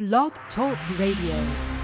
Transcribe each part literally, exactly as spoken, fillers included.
Blog Talk Radio.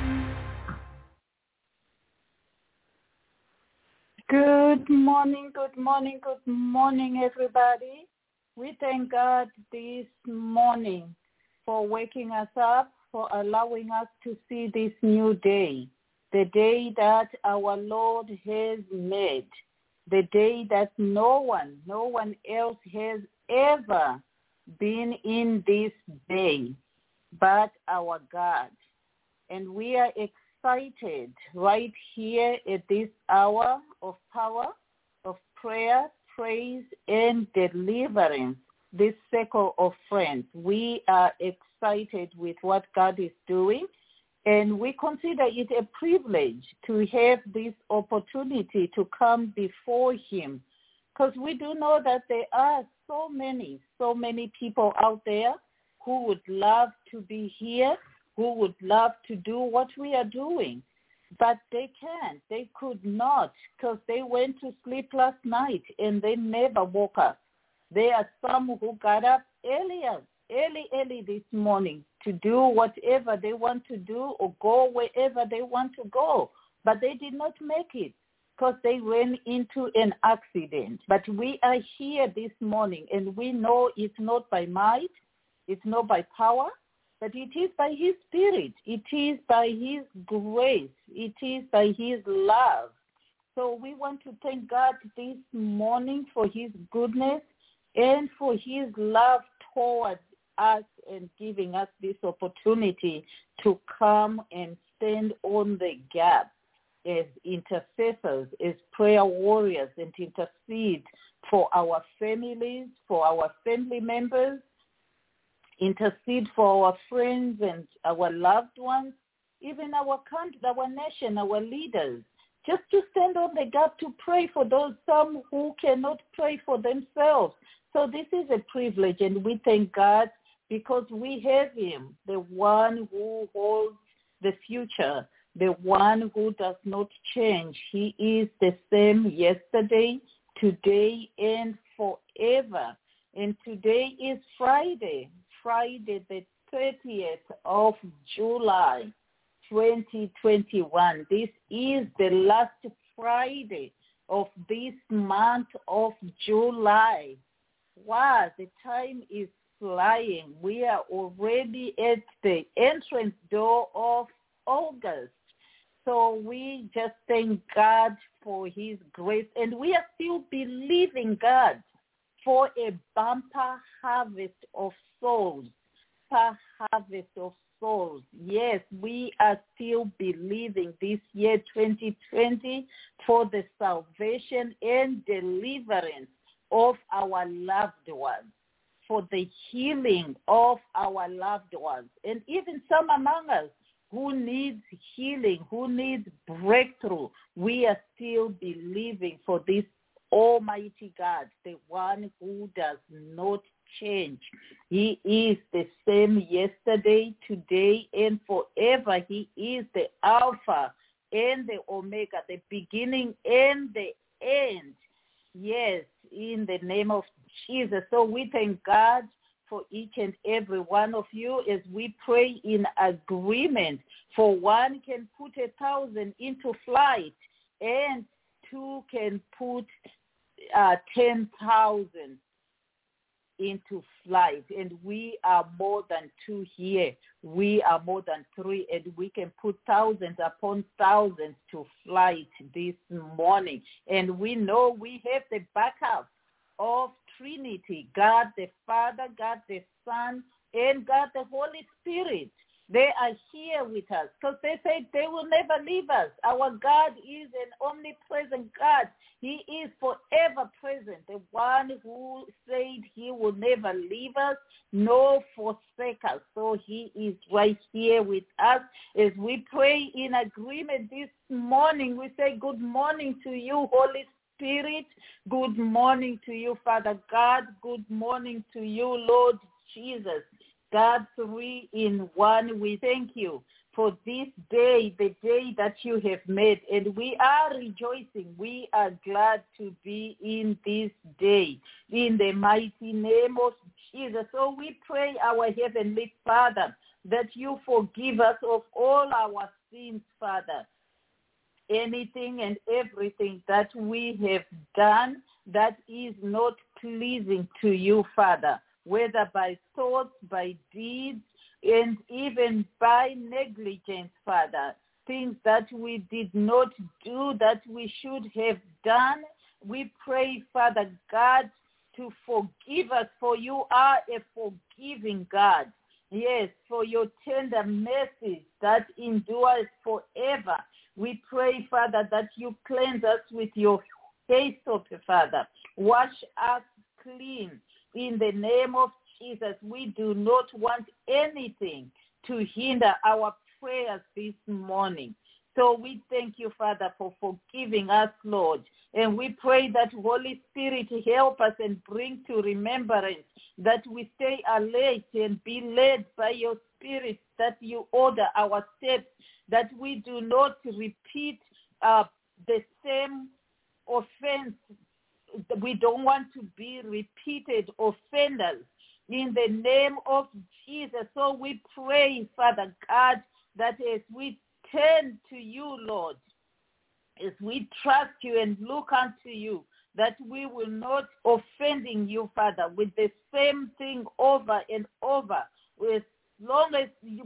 Good morning, good morning, good morning, everybody. We thank God this morning for waking us up, for allowing us to see this new day, the day that our Lord has made, the day that no one, no one else has ever been in this day but our God. And we are excited right here at this hour of power, of prayer, praise, and deliverance, this circle of friends. We are excited with what God is doing, and we consider it a privilege to have this opportunity to come before him, because we do know that there are so many, so many people out there who would love to be here, who would love to do what we are doing. But they can't. They could not, because they went to sleep last night and they never woke up. There are some who got up earlier, early, early this morning to do whatever they want to do or go wherever they want to go. But they did not make it because they ran into an accident. But we are here this morning, and we know it's not by might, it's not by power, but it is by his Spirit. It is by his grace. It is by his love. So we want to thank God this morning for his goodness and for his love towards us and giving us this opportunity to come and stand on the gap as intercessors, as prayer warriors, and intercede for our families, for our family members, intercede for our friends and our loved ones, even our country, our nation, our leaders, just to stand on the gap to pray for those some who cannot pray for themselves. So this is a privilege, and we thank God because we have him, the one who holds the future, the one who does not change. He is the same yesterday, today, and forever. And today is Friday. Friday, the thirtieth of July, twenty twenty-one. This is the last Friday of this month of July. Wow, the time is flying. We are already at the entrance door of August. So we just thank God for his grace, and we are still believing God for a bumper harvest of souls, a harvest of souls. Yes, we are still believing this year, twenty twenty, for the salvation and deliverance of our loved ones, for the healing of our loved ones, and even some among us who needs healing, who needs breakthrough. We are still believing for this Almighty God, the one who does not change. He is the same yesterday, today, and forever. He is the Alpha and the Omega, the beginning and the end. Yes, in the name of Jesus. So we thank God for each and every one of you as we pray in agreement. For one can put a thousand into flight, and two can put uh, ten thousand into flight. And we are more than two here. We are more than three, and we can put thousands upon thousands to flight this morning. And we know we have the backup of Trinity, God the Father, God the Son, and God the Holy Spirit. They are here with us because they say they will never leave us. Our God is an omnipresent God. He is forever present, the one who said he will never leave us nor forsake us. So he is right here with us as we pray in agreement this morning. We say good morning to you, Holy Spirit. Good morning to you, Father God. Good morning to you, Lord Jesus. God, three in one, we thank you for this day, the day that you have made, and we are rejoicing. We are glad to be in this day, in the mighty name of Jesus. So we pray, our Heavenly Father, that you forgive us of all our sins, Father. Anything and everything that we have done that is not pleasing to you, Father, whether by thoughts, by deeds, and even by negligence, Father, things that we did not do that we should have done. We pray, Father God, to forgive us, for you are a forgiving God. Yes, for your tender mercies that endures forever. We pray, Father, that you cleanse us with your hyssop, Father. Wash us clean in the name of Jesus. We do not want anything to hinder our prayers this morning. So we thank you, Father, for forgiving us, Lord. And we pray that Holy Spirit help us and bring to remembrance that we stay alert and be led by your Spirit, that you order our steps, that we do not repeat uh, the same offense. We don't want to be repeated offenders in the name of Jesus. So we pray, Father God, that as we turn to you, Lord, as we trust you and look unto you, that we will not offending you, Father, with the same thing over and over, as long as you,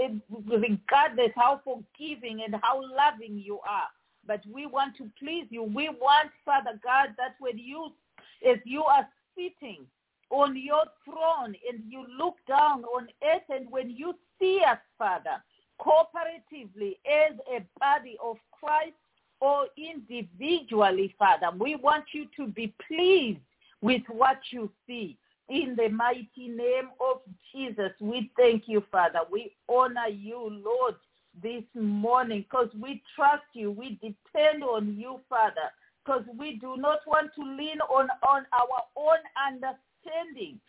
regardless how forgiving and how loving you are. But we want to please you. We want, Father God, that when you, as you are sitting on your throne and you look down on earth, and when you see us, Father, cooperatively as a body of Christ or individually, Father, we want you to be pleased with what you see. In the mighty name of Jesus, we thank you, Father. We honor you, Lord, this morning, because we trust you. We depend on you, Father, because we do not want to lean on, on our own understanding.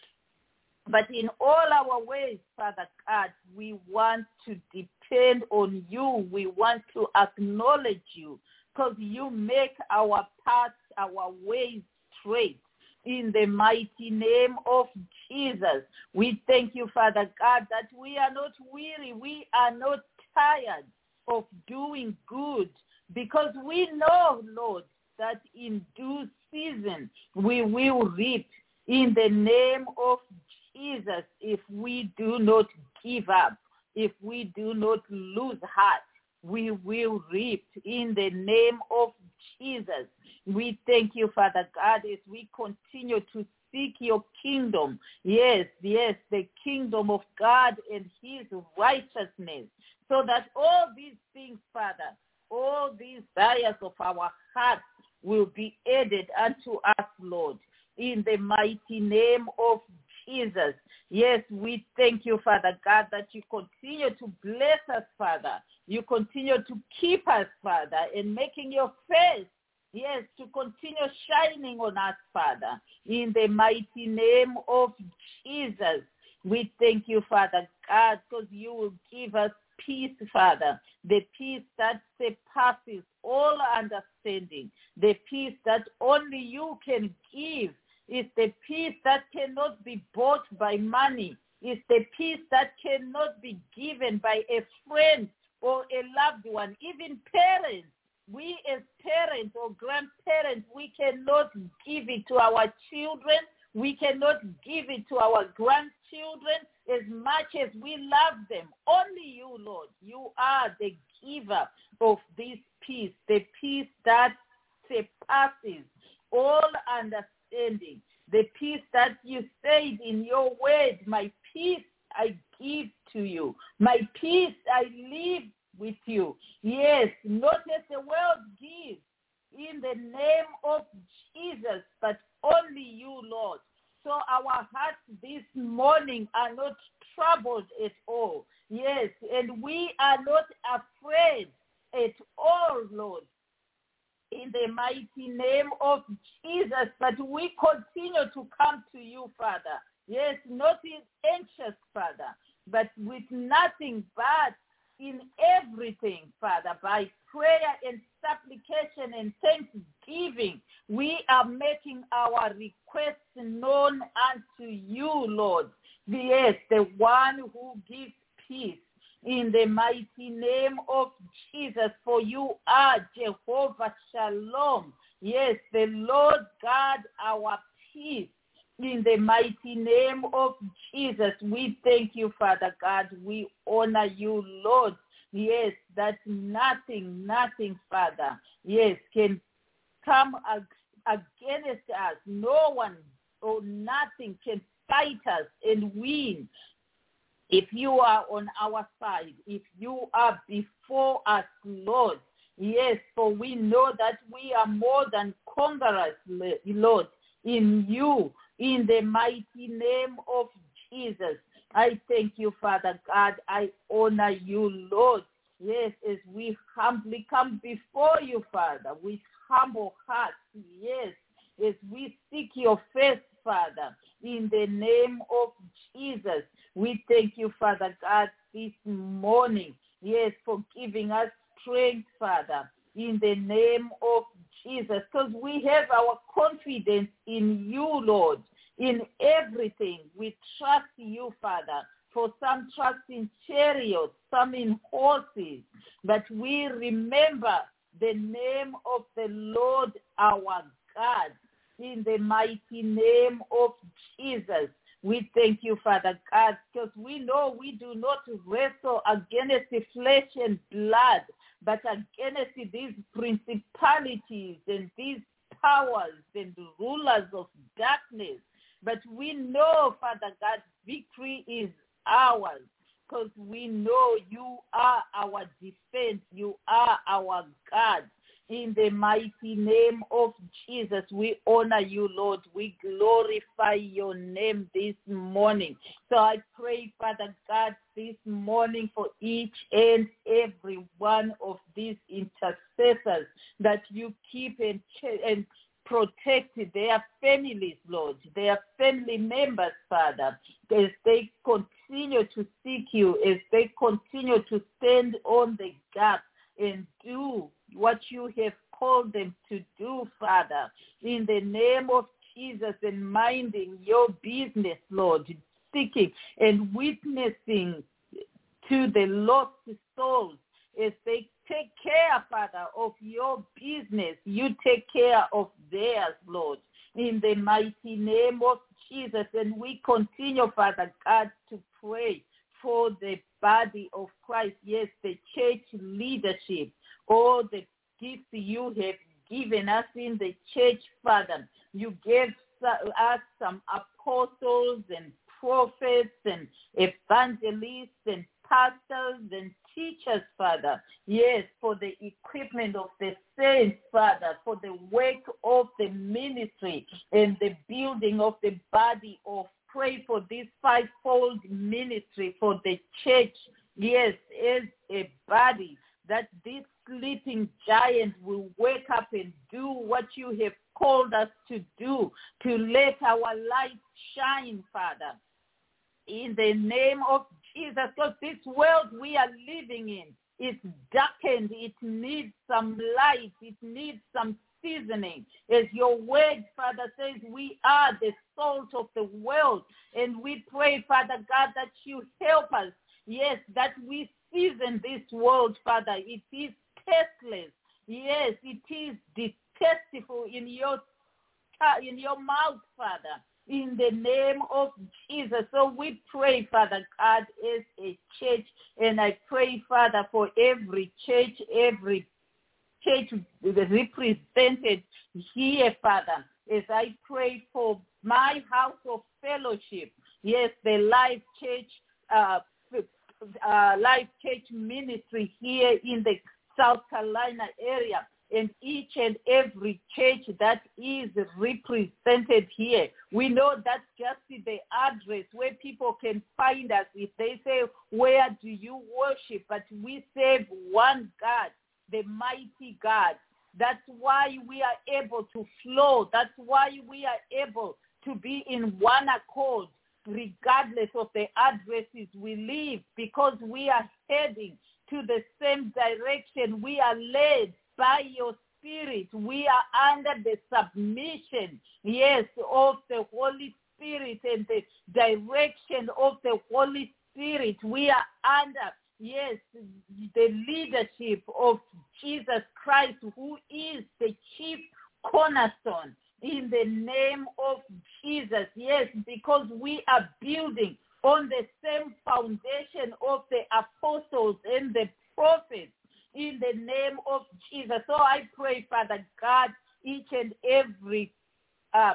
But in all our ways, Father God, we want to depend on you. We want to acknowledge you, because you make our paths, our ways straight. In the mighty name of Jesus, we thank you, Father God, that we are not weary. We are not tired of doing good, because we know, Lord, that in due season we will reap. In the name of Jesus, if we do not give up, if we do not lose heart, we will reap. In the name of Jesus, we thank you, Father God, as we continue to seek your kingdom. Yes, yes, the kingdom of God and his righteousness, so that all these things, Father, all these desires of our hearts will be added unto us, Lord, in the mighty name of Jesus. Yes, we thank you, Father God, that you continue to bless us, Father. You continue to keep us, Father, and making your face, yes, to continue shining on us, Father, in the mighty name of Jesus. We thank you, Father God, because you will give us peace, Father, the peace that surpasses all understanding, the peace that only you can give. It's the peace that cannot be bought by money. It's the peace that cannot be given by a friend or a loved one, even parents. We as parents or grandparents, we cannot give it to our children. We cannot give it to our grandchildren as much as we love them. Only you, Lord, you are the giver of this peace, the peace that surpasses all understanding, the peace that you said in your word, my peace I give to you. My peace I live with you. Yes, not as the world gives, in the name of Jesus, but only you, Lord. So our hearts this morning are not troubled at all. Yes, and we are not afraid at all, Lord, in the mighty name of Jesus. But we continue to come to you, Father. Yes, not in anxious, Father, but with nothing but in everything, Father, by prayer and supplication and thanksgiving, we are making our requests known unto you, Lord. Yes, the one who gives peace. In the mighty name of Jesus, for you are Jehovah Shalom. Yes, the Lord God, our peace. In the mighty name of Jesus, we thank you, Father God. We honor you, Lord. Yes, that nothing, nothing, Father, yes, can come against us. No one or nothing can fight us and win. If you are on our side, if you are before us, Lord, yes, for we know that we are more than conquerors, Lord, in you, in the mighty name of Jesus. I thank you, Father God. I honor you, Lord. Yes, as we humbly come before you, Father, with humble hearts, yes, as we seek your face, Father, in the name of Jesus. We thank you, Father God, this morning, yes, for giving us strength, Father, in the name of Jesus, because we have our confidence in you, Lord, in everything. We trust you, Father. For some trust in chariots, some in horses, but we remember the name of the Lord our God. In the mighty name of Jesus, we thank you, Father God, because we know we do not wrestle against the flesh and blood, but against these principalities and these powers and rulers of darkness. But we know, Father God, victory is ours, because we know you are our defense. You are our God. In the mighty name of Jesus, we honor you, Lord. We glorify your name this morning. So I pray, Father God, this morning for each and every one of these intercessors, that you keep and, and protect their families, Lord, their family members, Father, as they continue to seek you, as they continue to stand on the gap and do what you have called them to do, Father, in the name of Jesus, and minding your business, Lord, seeking and witnessing to the lost souls as they take care, Father, of your business. You take care of theirs, Lord, in the mighty name of Jesus. And we continue, Father God, to pray for the body of Christ, yes, the church leadership, all the gifts you have given us in the church, Father. You gave us some apostles and prophets and evangelists and pastors and teachers, Father. Yes, for the equipment of the saints, Father, for the work of the ministry and the building of the body of Pray for this fivefold ministry for the church, yes, as a body, that this sleeping giant will wake up and do what you have called us to do, to let our light shine, Father, in the name of Jesus, because this world we are living in is darkened. It needs some light. It needs some seasoning. As your word, Father, says, we are the salt of the world. And we pray, Father God, that you help us, yes, that we season this world, Father. It is tasteless. Yes, it is detestable in your, in your mouth, Father, in the name of Jesus. So we pray, Father God, as a church, and I pray, Father, for every church, every church represented here, Father, as I pray for my house of fellowship, yes, the Life Church, uh, uh, Life Church ministry here in the South Carolina area, and each and every church that is represented here. We know that's just the address where people can find us. If they say, where do you worship? But we serve one God, the mighty God. That's why we are able to flow. That's why we are able to be in one accord, regardless of the addresses we live, because we are heading to the same direction. We are led by your Spirit. We are under the submission, yes, of the Holy Spirit and the direction of the Holy Spirit. We are under, yes, the leadership of Jesus Christ, who is the chief cornerstone. In the name of Jesus, yes, because we are building on the same foundation of the apostles and the prophets, in the name of Jesus. So I pray, Father God, each and every uh,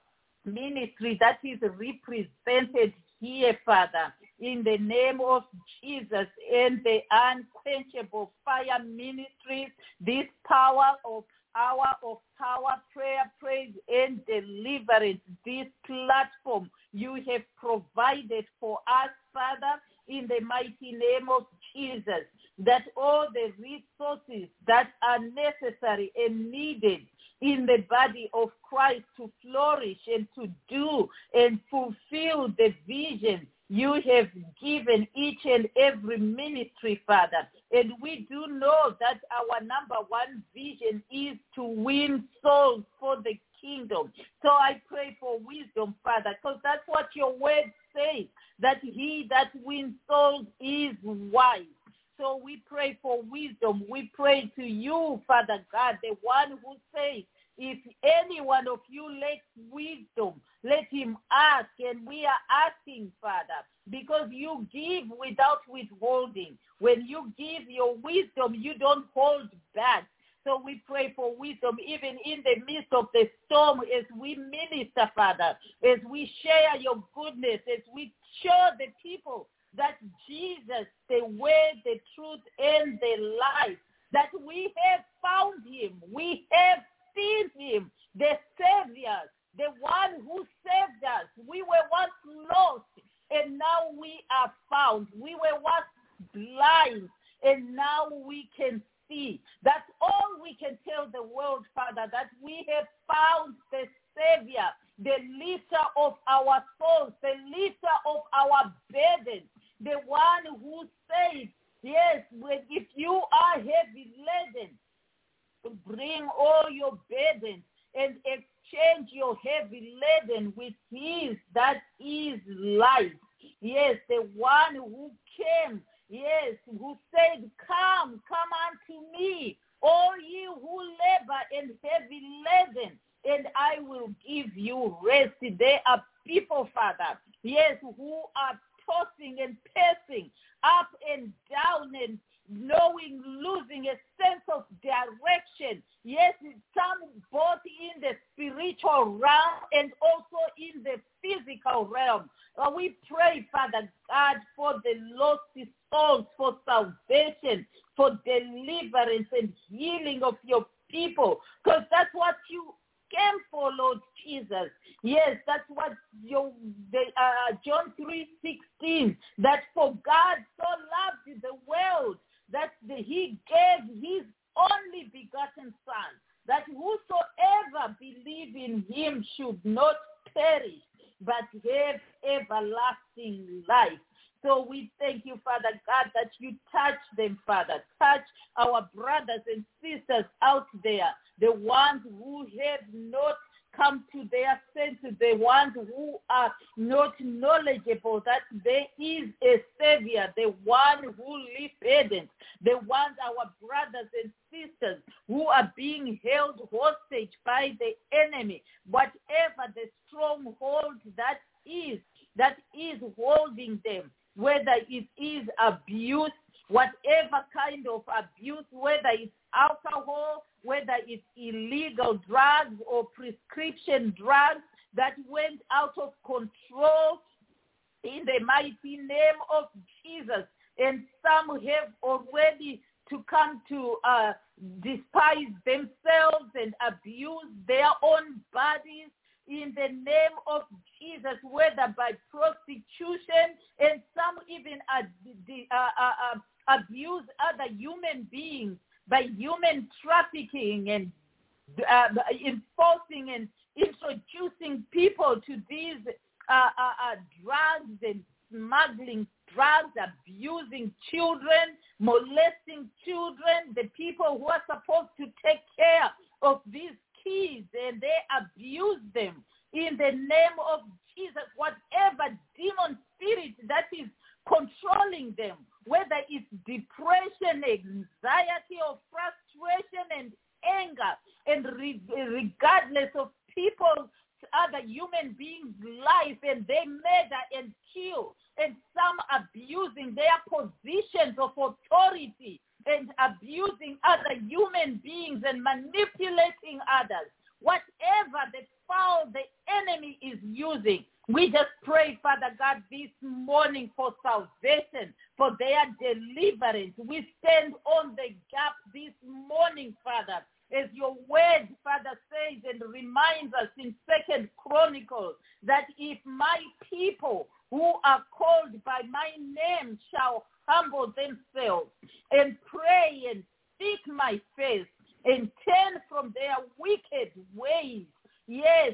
ministry that is represented here, Father, in the name of Jesus, and the unquenchable fire ministries, this power of hour of power, prayer, praise, and deliverance, this platform you have provided for us, Father, in the mighty name of Jesus, that all the resources that are necessary and needed in the body of Christ to flourish and to do and fulfill the vision you have given each and every ministry, Father. And we do know that our number one vision is to win souls for the kingdom. So I pray for wisdom, Father, because that's what your word says, that he that wins souls is wise. So we pray for wisdom. We pray to you, Father God, the one who says, if any one of you lacks wisdom, let him ask. And we are asking, Father, because you give without withholding. When you give your wisdom, you don't hold back. So we pray for wisdom even in the midst of the storm as we minister, Father, as we share your goodness, as we show the people that Jesus, the way, the truth, and the life, that we have found him. We have seen him, the Savior, the one who saved us. We were once lost, and now we are found. We were once blind, and now we can see. That's all we can tell the world, Father, that we have found the Savior, the lifter of our souls, the lifter of our burdens, the one who says, yes, if you are heavy laden, bring all your burdens and exchange your heavy laden with his that is life. Yes, the one who came, yes, who said, come, come unto me, all ye who labor and heavy laden, and I will give you rest. There are people, Father, yes, who are tossing and pacing up and down and knowing, losing a sense of direction. Yes, some both in the spiritual realm and also in the physical realm. Uh, we pray, Father God, for the lost souls, for salvation, for deliverance and healing of your people, because that's what you came for, Lord Jesus. Yes, that's what your, the, uh, John three sixteen, that for God so loved the world that the, he gave his only begotten Son, that whosoever believe in him should not perish, but have everlasting life. So we thank you, Father God, that you touch them, Father. Touch our brothers and sisters out there, the ones who have not come to their senses, the ones who are not knowledgeable that there is a Savior, the one who lives hidden, the ones, our brothers and sisters, who are being held hostage by the enemy, whatever the stronghold that is, that is holding them, whether it is abuse, whatever kind of abuse, whether it's alcohol, whether it's illegal drugs or prescription drugs that went out of control, in the mighty name of Jesus. And some have already to come to uh, despise themselves and abuse their own bodies in the name of Jesus, whether by prostitution, and some even uh, uh, uh, abuse other human beings by human trafficking and uh, enforcing and introducing people to these uh, uh, uh, drugs and smuggling drugs, abusing children, molesting children, the people who are supposed to take care of these kids, and they abuse them. In the name of Jesus, whatever demon spirit that is controlling them, whether it's depression, anxiety, or frustration and anger, and re- regardless of people's other human beings' life, and they murder and kill, and some abusing their positions of authority and abusing other human beings and manipulating others. Whatever the foul the enemy is using, we just pray, Father God, this morning for salvation, for their deliverance. We stand on the gap this morning, Father, as your word, Father, says and reminds us in Second Chronicles that if my people who are called by my name shall humble themselves and pray and seek my face and turn from their wicked ways, yes,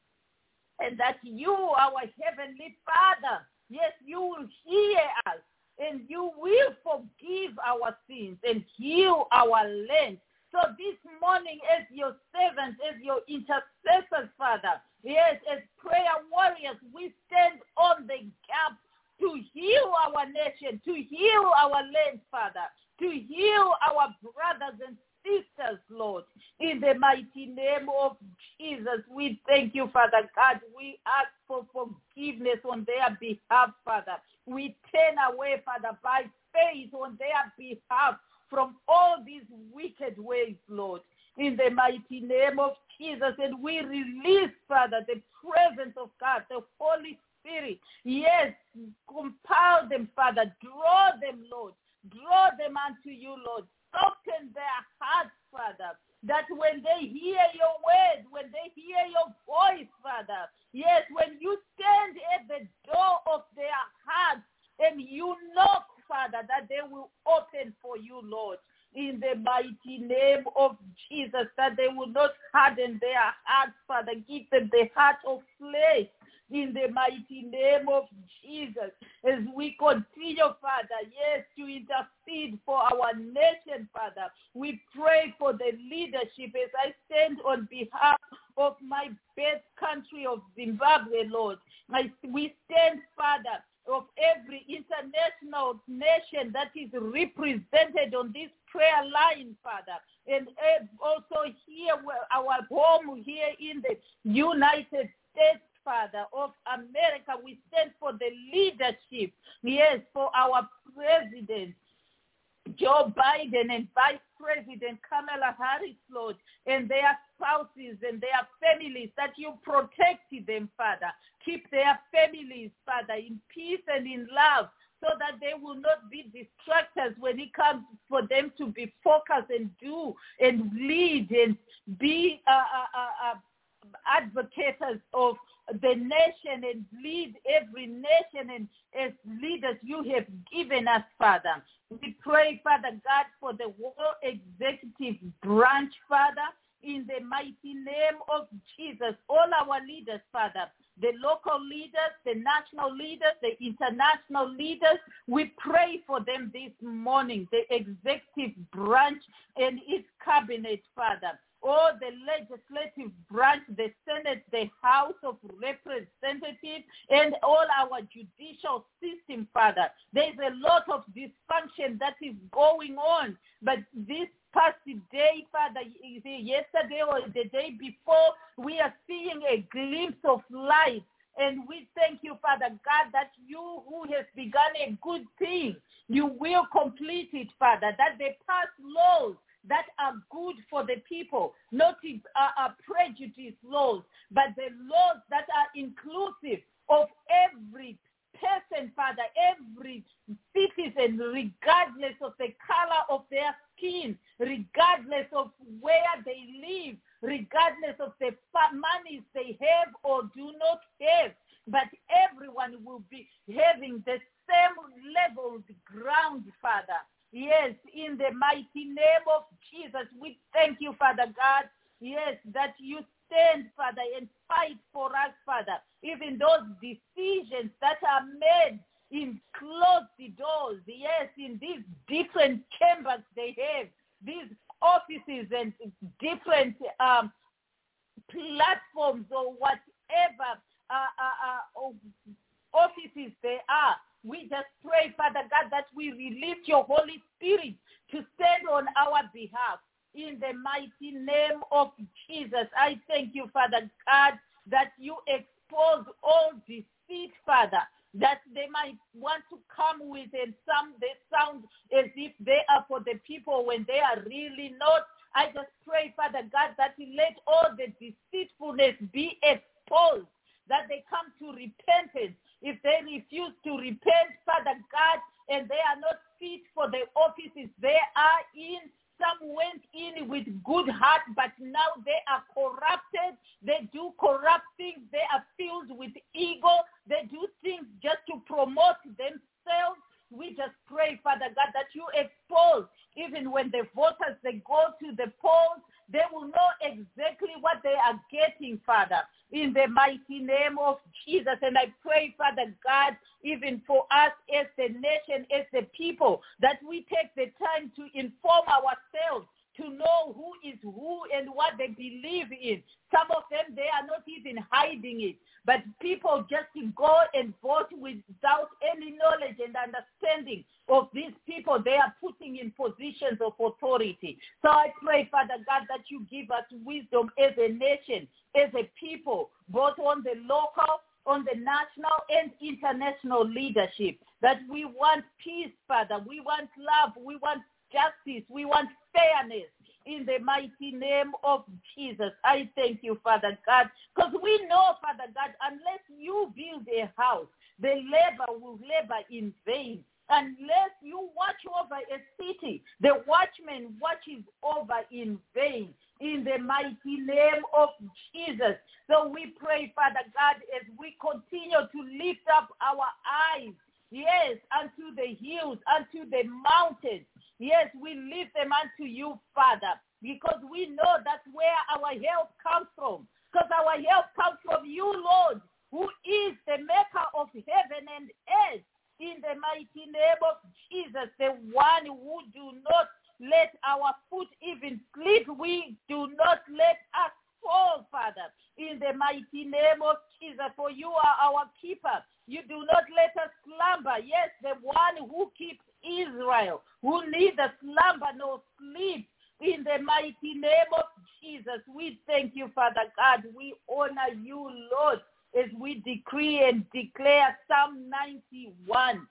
and that you, our Heavenly Father, yes, you will hear us and you will forgive our sins and heal our land. So this morning, as your servants, as your intercessors, Father, yes, as prayer warriors, we stand on the gap to heal our nation, to heal our land, Father, to heal our brothers and sisters, Lord. In the mighty name of Jesus, we thank you, Father God. We ask for forgiveness on their behalf, Father. We turn away, Father, by faith on their behalf from all these wicked ways, Lord. In the mighty name of Jesus, and we release, Father, the presence of God, the Holy Spirit. Yes, compel them, Father. Draw them, Lord. Draw them unto you, Lord. Soften their hearts, Father, that when they hear your word, when they hear your voice, Father, yes, when you stand at the door of their hearts and you knock, Father, that they will open for you, Lord, in the mighty name of Jesus, that they will not harden their hearts, Father. Give them the heart of flesh, in the mighty name of Jesus, as we continue, Father, yes, to intercede for our nation, Father. We pray for the leadership as I stand on behalf of my best country of Zimbabwe, Lord. I, we stand, Father, of every international nation that is represented on this prayer line, Father, and also here, our home here in the United States, Father, of America. We stand for the leadership, yes, for our President, Joe Biden, and Vice President Kamala Harris, Lord, and their spouses and their families, that you protect them, Father. Keep their families, Father, in peace and in love, so that they will not be distractors when it comes for them to be focused and do and lead and be uh, uh, uh, advocates of the nation and lead every nation, and as leaders you have given us, Father. We pray, Father God, for the whole executive branch, Father, in the mighty name of Jesus. All our leaders, Father, the local leaders, the national leaders, the international leaders, we pray for them this morning, the executive branch and its cabinet, Father. All the legislative branch, the Senate, the House of Representatives, and all our judicial system, Father. There's a lot of dysfunction that is going on, but this past day, Father, yesterday or the day before, we are seeing a glimpse of light. And we thank you, Father God, that you who has begun a good thing, you will complete it, Father, that they pass laws that are good for the people, not uh, uh, prejudice laws, but the laws that are inclusive of every person, Father, every citizen, regardless of the color of their skin, regardless of where they live, regardless of the monies they have or do not have, but everyone will be having the same level ground, Father. Yes, in the mighty name of Jesus, we thank you, Father God, yes, that you stand, Father, and fight for us, Father, even those decisions that are made in closed doors, yes, in these different chambers they have, these offices and different um, platforms or whatever uh, uh, uh, offices they are. We just pray, Father God, that we release your Holy Spirit to stand on our behalf. In the mighty name of Jesus, I thank you, Father God, that you expose all deceit, Father, that they might want to come with, and some they sound as if they are for the people when they are really not. I just pray, Father God, that you let all the deceitfulness be exposed, that they come to repentance. If they refuse to repent, Father God, and they are not fit for the offices they are in, some went in with good heart, but now they are corrupted. They do corrupt things. They are filled with ego. They do things just to promote themselves. We just pray, Father God, that you expose, even when the voters, they go to the polls, they will know exactly what they are getting, Father, in the mighty name of Jesus. And I pray, Father God, even for us as the nation, as the people, that we take the time to inform ourselves, to know who is who and what they believe in. Some of them, they are not even hiding it. But people just go and vote without any knowledge and understanding of these people they are putting in positions of authority. So I pray, Father God, that you give us wisdom as a nation, as a people, both on the local, on the national and international leadership, that we want peace, Father. We want love. We want justice. We want fairness. In the mighty name of Jesus, I thank you, Father God, because we know, Father God, unless you build a house, the labor will labor in vain. Unless you watch over a city, the watchman watches over in vain. In the mighty name of Jesus. So we pray, Father God, as we continue to lift up our eyes, yes, unto the hills, unto the mountains. Yes, we lift them unto you, Father, because we know that's where our help comes from. Because our help comes from you, Lord, who is the maker of heaven and earth. In the mighty name of Jesus, the one who do not let our foot even slip, we do not let us fall, Father. In the mighty name of Jesus, for you are our keeper. You do not let us slumber. Yes, the one who keeps Israel, who neither slumber nor sleep. In the mighty name of Jesus, we thank you, Father God. We honor you, Lord, as we decree and declare Psalm ninety-one,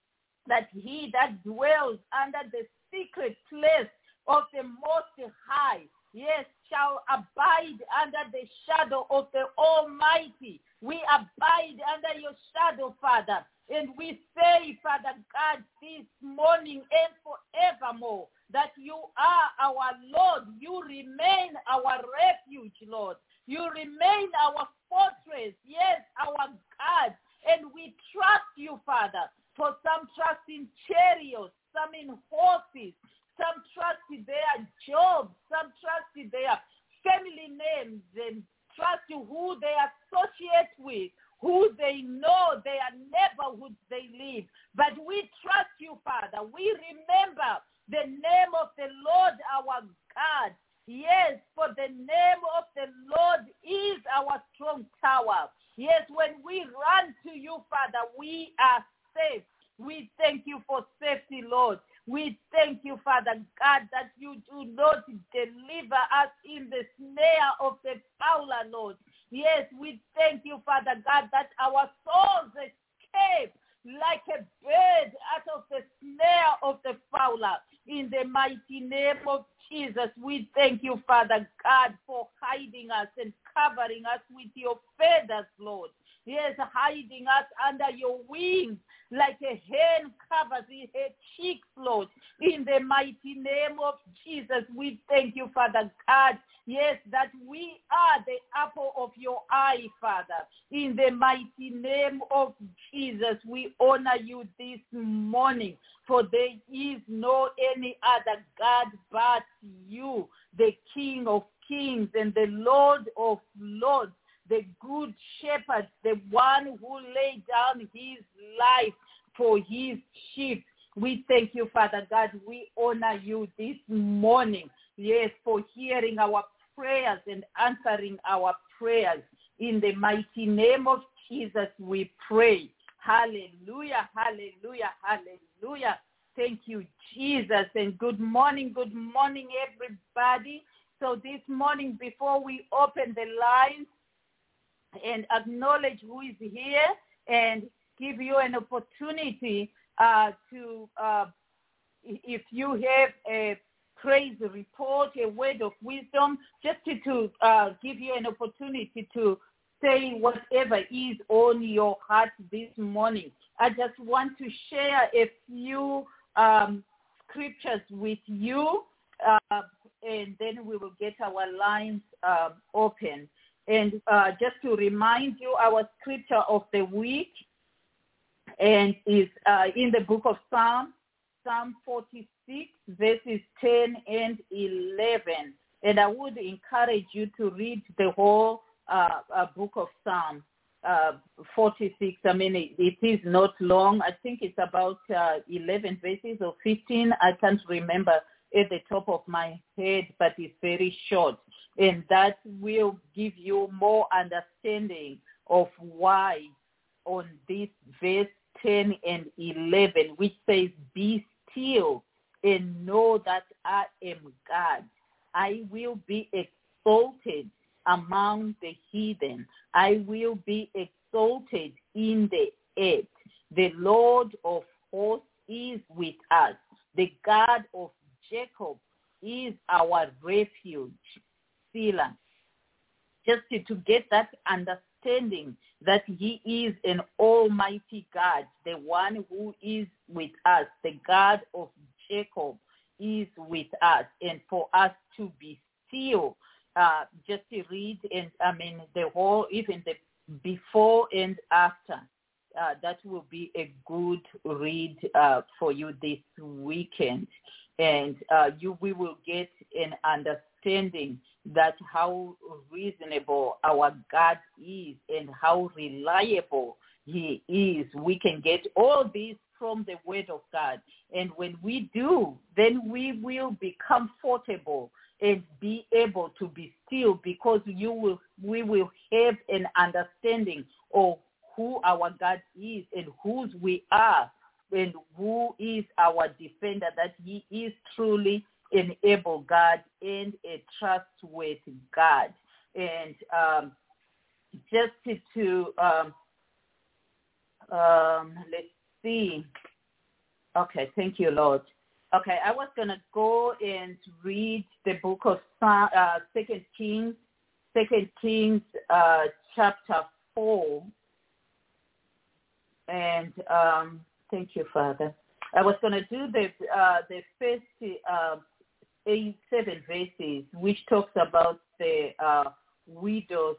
that he that dwells under the secret place of the Most High, yes, shall abide under the shadow of the Almighty. We abide under your shadow, Father. And we say, Father God, this morning and forevermore, that you are our Lord. You remain our refuge, Lord. You remain our fortress, yes, our God. And we trust you, Father. For some trust in chariots, some in horses, some trust in their jobs, some trust in their family names, and trust in who they associate with, who they know, their neighborhoods they live. But we trust you, Father. We remember the name of the Lord our God. Yes, for the name of the Lord is our strong tower. Yes, when we run to you, Father, we are safe. We thank you for safety, Lord. We thank you, Father God, that you do not deliver us in the snare of the fowler, Lord. Yes, we thank you, Father God, that our souls escape like a bird out of the snare of the fowler. In the mighty name of Jesus, we thank you, Father God, for hiding us and covering us with your feathers, Lord. Yes, hiding us under your wings like a hen covers her cheeks, Lord. In the mighty name of Jesus, we thank you, Father God. Yes, that we are the apple of your eye, Father. In the mighty name of Jesus, we honor you this morning, for there is no any other God but you, the King of kings and the Lord of lords, the good shepherd, the one who laid down his life for his sheep. We thank you, Father God. We honor you this morning, yes, for hearing our prayers and answering our prayers. In the mighty name of Jesus, we pray. Hallelujah, hallelujah, hallelujah. Thank you, Jesus. And good morning, good morning, everybody. So this morning, before we open the lines and acknowledge who is here and give you an opportunity uh, to, uh, if you have a praise report, a word of wisdom, just to, to uh, give you an opportunity to say whatever is on your heart this morning. I just want to share a few um, scriptures with you, uh, and then we will get our lines uh, open. And uh, just to remind you, our scripture of the week and is uh, in the book of Psalm, Psalm forty-six, verses ten and eleven. And I would encourage you to read the whole uh, uh, book of Psalm uh, forty-six. I mean, it, it is not long. I think it's about uh, eleven verses or fifteen. I can't remember at the top of my head, but it's very short. And that will give you more understanding of why on this verse ten and eleven, which says, be still and know that I am God. I will be exalted among the heathen. I will be exalted in the earth. The Lord of hosts is with us. The God of Jacob is our refuge. Selah. Just to, to get that understanding that he is an almighty God, the one who is with us, the God of Jacob is with us, and for us to be still, uh, just to read, and I mean the whole, even the before and after, uh, that will be a good read uh, for you this weekend, and uh, you we will get an understanding that how reasonable our God is and how reliable he is. We can get all this from the word of God. And when we do, then we will be comfortable and be able to be still, because you will, we will have an understanding of who our God is and whose we are and who is our defender, that he is truly an able God and a trustworthy God. And um, just to, to um, um, let's see. Okay, thank you, Lord. Okay, I was going to go and read the book of uh, Second Kings, Second Kings uh, chapter four. And um, thank you, Father. I was going to do the uh, the first uh, eight, seven verses, which talks about the uh, widow's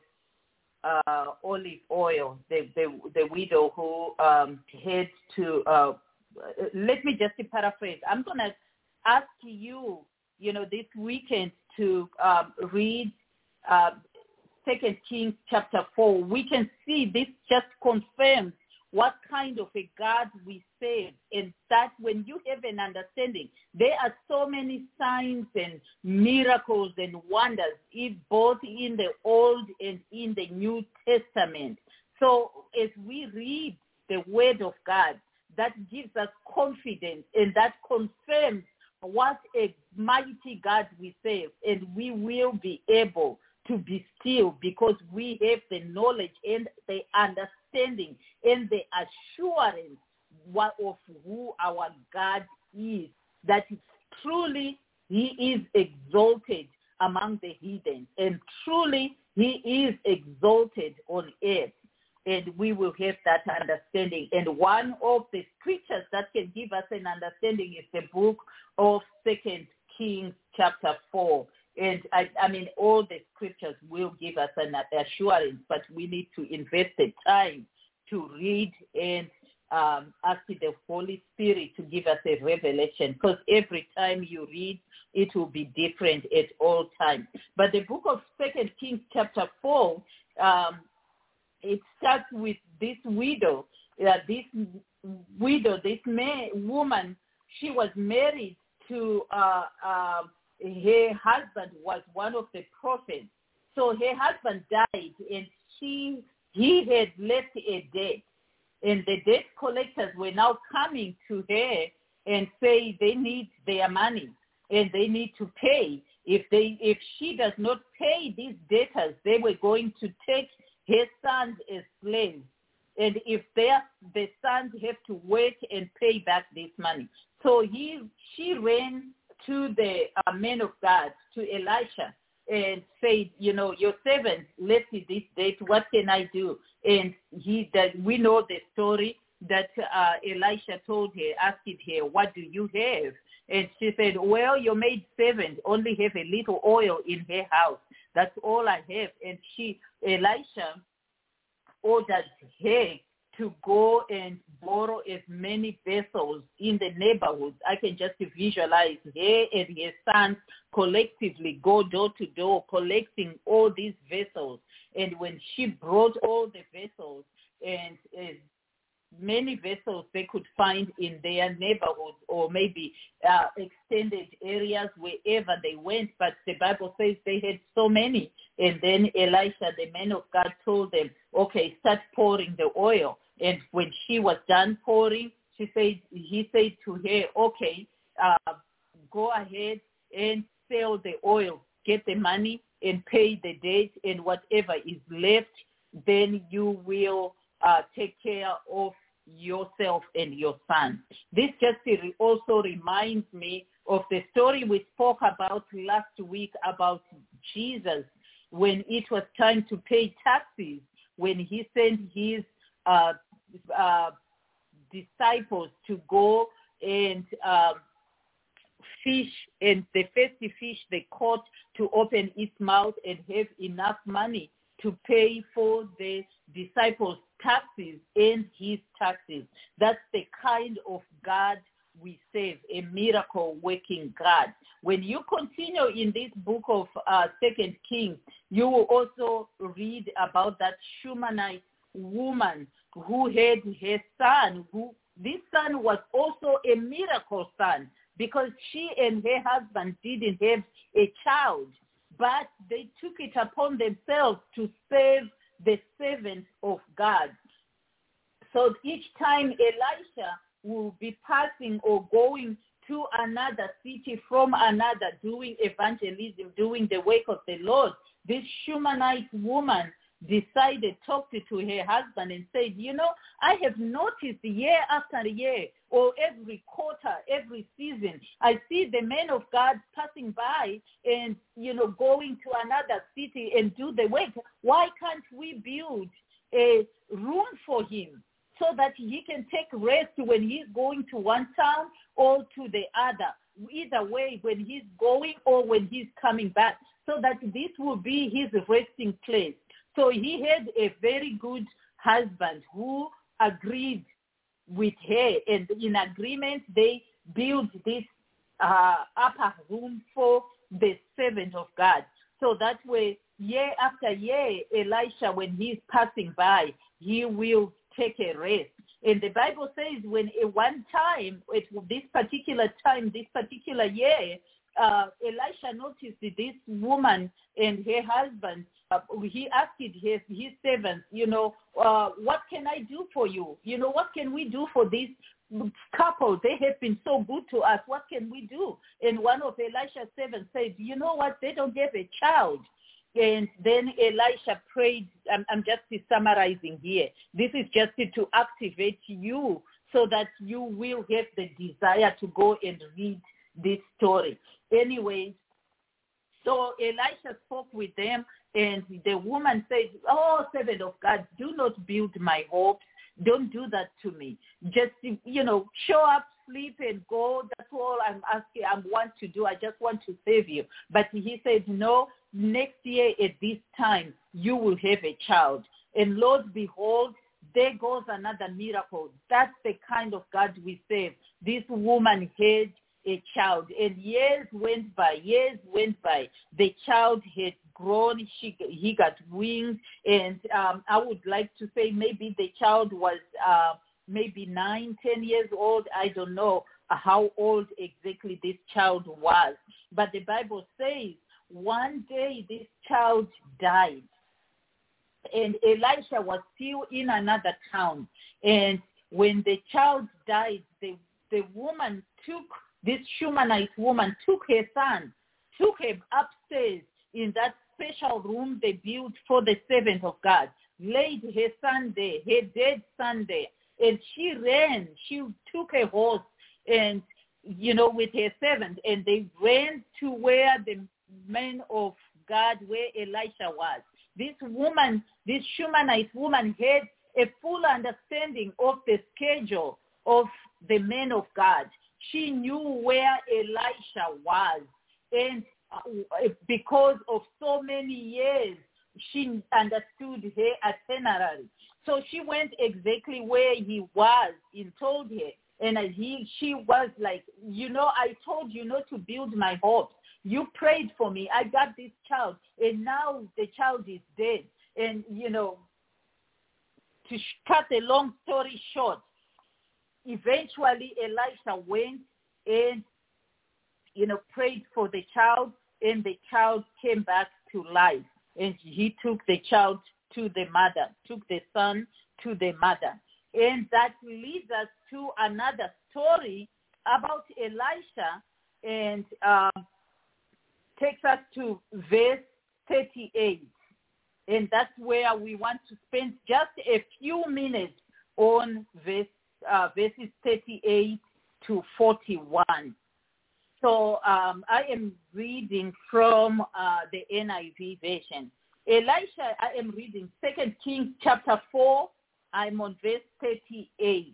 uh, olive oil, the, the the widow who um, had to. Uh, let me just paraphrase. I'm going to ask you, you know, this weekend to um, read uh, Second Kings chapter four. We can see this just confirms what kind of a God we serve, and that when you have an understanding, there are so many signs and miracles and wonders, both in the Old and in the New Testament. So as we read the Word of God, that gives us confidence, and that confirms what a mighty God we serve, and we will be able to be still because we have the knowledge and the understanding and the assurance of who our God is, that truly he is exalted among the heathen, and truly he is exalted on earth, and we will have that understanding. And one of the scriptures that can give us an understanding is the book of Second Kings chapter four. And I, I mean, all the scriptures will give us an assurance, but we need to invest the time to read and um, ask the Holy Spirit to give us a revelation, because every time you read, it will be different at all times. But the book of Second Kings chapter four, um, it starts with this widow. Uh, this widow, this man, woman, she was married to uh, uh, her husband was one of the prophets. So her husband died, and she he had left a debt. And the debt collectors were now coming to her and say they need their money and they need to pay. If they, if she does not pay these debtors, they were going to take her sons as slaves. And if their, the sons have to work and pay back this money. So he, she ran to the uh, man of God, to Elisha, and said, you know, your servant left this debt. What can I do? And he, that we know the story that uh, Elisha told her, asked her, what do you have? And she said, well, your maid servant only have a little oil in her house. That's all I have. And she, Elisha, ordered her to go and borrow as many vessels in the neighborhood. I can just visualize her and her sons collectively go door to door collecting all these vessels. And when she brought all the vessels and uh, many vessels they could find in their neighborhoods or maybe uh, extended areas wherever they went, but the Bible says they had so many. And then Elisha, the man of God, told them, okay, start pouring the oil. And when she was done pouring, she said, he said to her, okay, uh, go ahead and sell the oil, get the money and pay the debt, and whatever is left, then you will uh, take care of yourself and your son. This just also reminds me of the story we spoke about last week about Jesus when it was time to pay taxes, when he sent his uh, uh, disciples to go and um, fish, and the first fish they caught to open its mouth and have enough money to pay for the disciples' taxes and his taxes. That's the kind of God we serve, a miracle-working God. When you continue in this book of uh, Second Kings, you will also read about that Shunammite woman who had her son, who this son was also a miracle son because she and her husband didn't have a child, but they took it upon themselves to save the servants of God. So each time Elisha will be passing or going to another city from another, doing evangelism, doing the work of the Lord, this Shunammite woman decided, talked to her husband and said, you know, I have noticed year after year or every quarter, every season, I see the man of God passing by and, you know, going to another city and do the work. Why can't we build a room for him so that he can take rest when he's going to one town or to the other, either way, when he's going or when he's coming back, so that this will be his resting place. So he had a very good husband who agreed with her, and in agreement they built this uh, upper room for the servant of God. So that way, year after year, Elisha, when he's passing by, he will take a rest. And the Bible says when at one time, at this particular time, this particular year, uh, Elisha noticed this woman and her husband. Uh, he asked his, his servants, you know, uh, what can I do for you? You know, what can we do for this couple? They have been so good to us. What can we do? And one of Elisha's servants said, you know what? They don't have a child. And then Elisha prayed. I'm, I'm just summarizing here. This is just to activate you so that you will have the desire to go and read this story. Anyway, so Elisha spoke with them, and the woman said, oh, servant of God, do not build my hopes. Don't do that to me. Just, you know, show up, sleep, and go. That's all I'm asking. I want to do. I just want to save you. But he said, no, next year at this time, you will have a child. And Lord, behold, there goes another miracle. That's the kind of God we serve. This woman had a child, and years went by, years went by. The child had grown, she, he got wings, and um, I would like to say maybe the child was uh, maybe nine, ten years old. I don't know how old exactly this child was, but the Bible says one day this child died. and Elisha was still in another town. And when the child died, the, the woman took, this Shunammite woman took her son, took him upstairs in that special room they built for the servant of God, laid her son there, her dead son there, and she ran. She took a horse and, you know, with her servant, and they ran to where the man of God, where Elisha was. This woman, this Shunammite woman had a full understanding of the schedule of the man of God. She knew where Elisha was, and uh, because of so many years, she understood her itinerary. So she went exactly where he was and told her. And he, she was like, you know, I told you not to build my hopes. You prayed for me. I got this child, and now the child is dead. And, you know, to cut a long story short, eventually Elisha went and, you know, prayed for the child, and the child came back to life. And he took the child to the mother, took the son to the mother. And that leads us to another story about Elisha, and um, takes us to verse thirty-eight. And that's where we want to spend just a few minutes on verse, uh, verses thirty-eight to forty-one. So um, I am reading from uh, the N I V version. Elisha, I am reading Second Kings chapter four. I'm on verse thirty-eight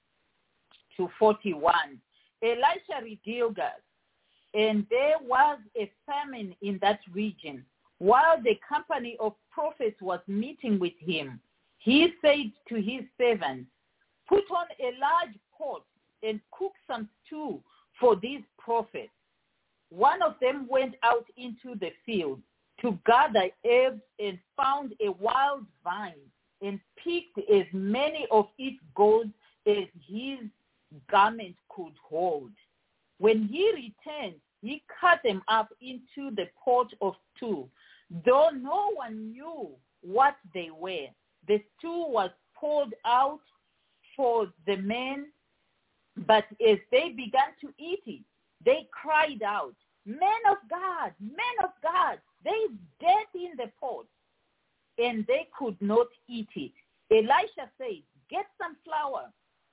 to forty-one. Elisha revealed us, and there was a famine in that region. While the company of prophets was meeting with him, he said to his servants, "Put on a large pot and cook some stew for these prophets." One of them went out into the field to gather herbs and found a wild vine and picked as many of its gourds as his garment could hold. When he returned, he cut them up into the pot of stew, though no one knew what they were. The stew was poured out for the men, but as they began to eat it, they cried out, "Men of God, men of God, there's death in the pot." And they could not eat it. Elisha said, "Get some flour."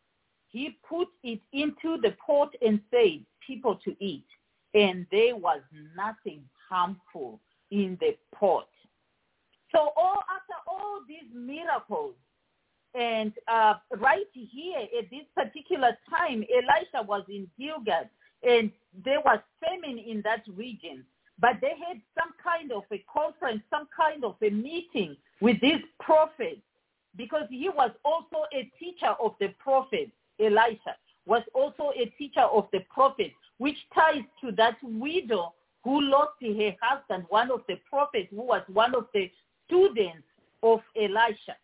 He put it into the pot and said, "People to eat." And there was nothing harmful in the pot. So all after all these miracles, and uh, right here at this particular time, Elisha was in Gilgal, and there was famine in that region. But they had some kind of a conference, some kind of a meeting with these prophets, because he was also a teacher of the prophet. Elisha was also a teacher of the prophet, which ties to that widow who lost her husband, one of the prophets who was one of the students of Elisha.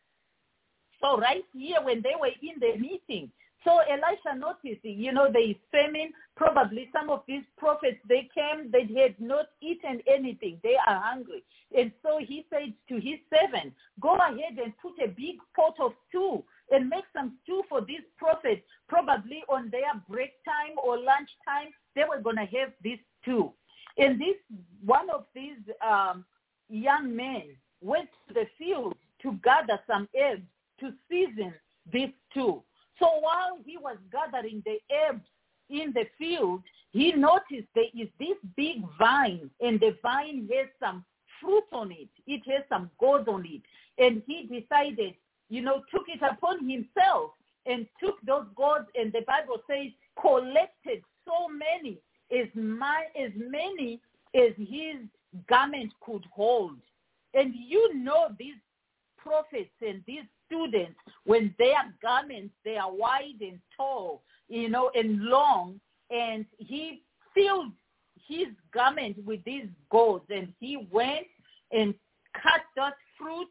So right here, when they were in the meeting, so Elisha noticed, you know, there is famine. Probably some of these prophets, they came, they had not eaten anything. They are hungry. And so he said to his servant, "Go ahead and put a big pot of stew and make some stew for these prophets. Probably on their break time or lunch time, they were going to have this stew." And this, one of these um, young men went to the field to gather some herbs to season this stew. So while he was gathering the herbs in the field, he noticed there is this big vine, and the vine has some fruit on it. It has some gourds on it. And he decided, you know, took it upon himself and took those gourds, and the Bible says collected so many, as, my, as many as his garment could hold. And you know these prophets and these students, when their garments, they are wide and tall, you know, and long, and he filled his garment with these gourds, and he went and cut that fruit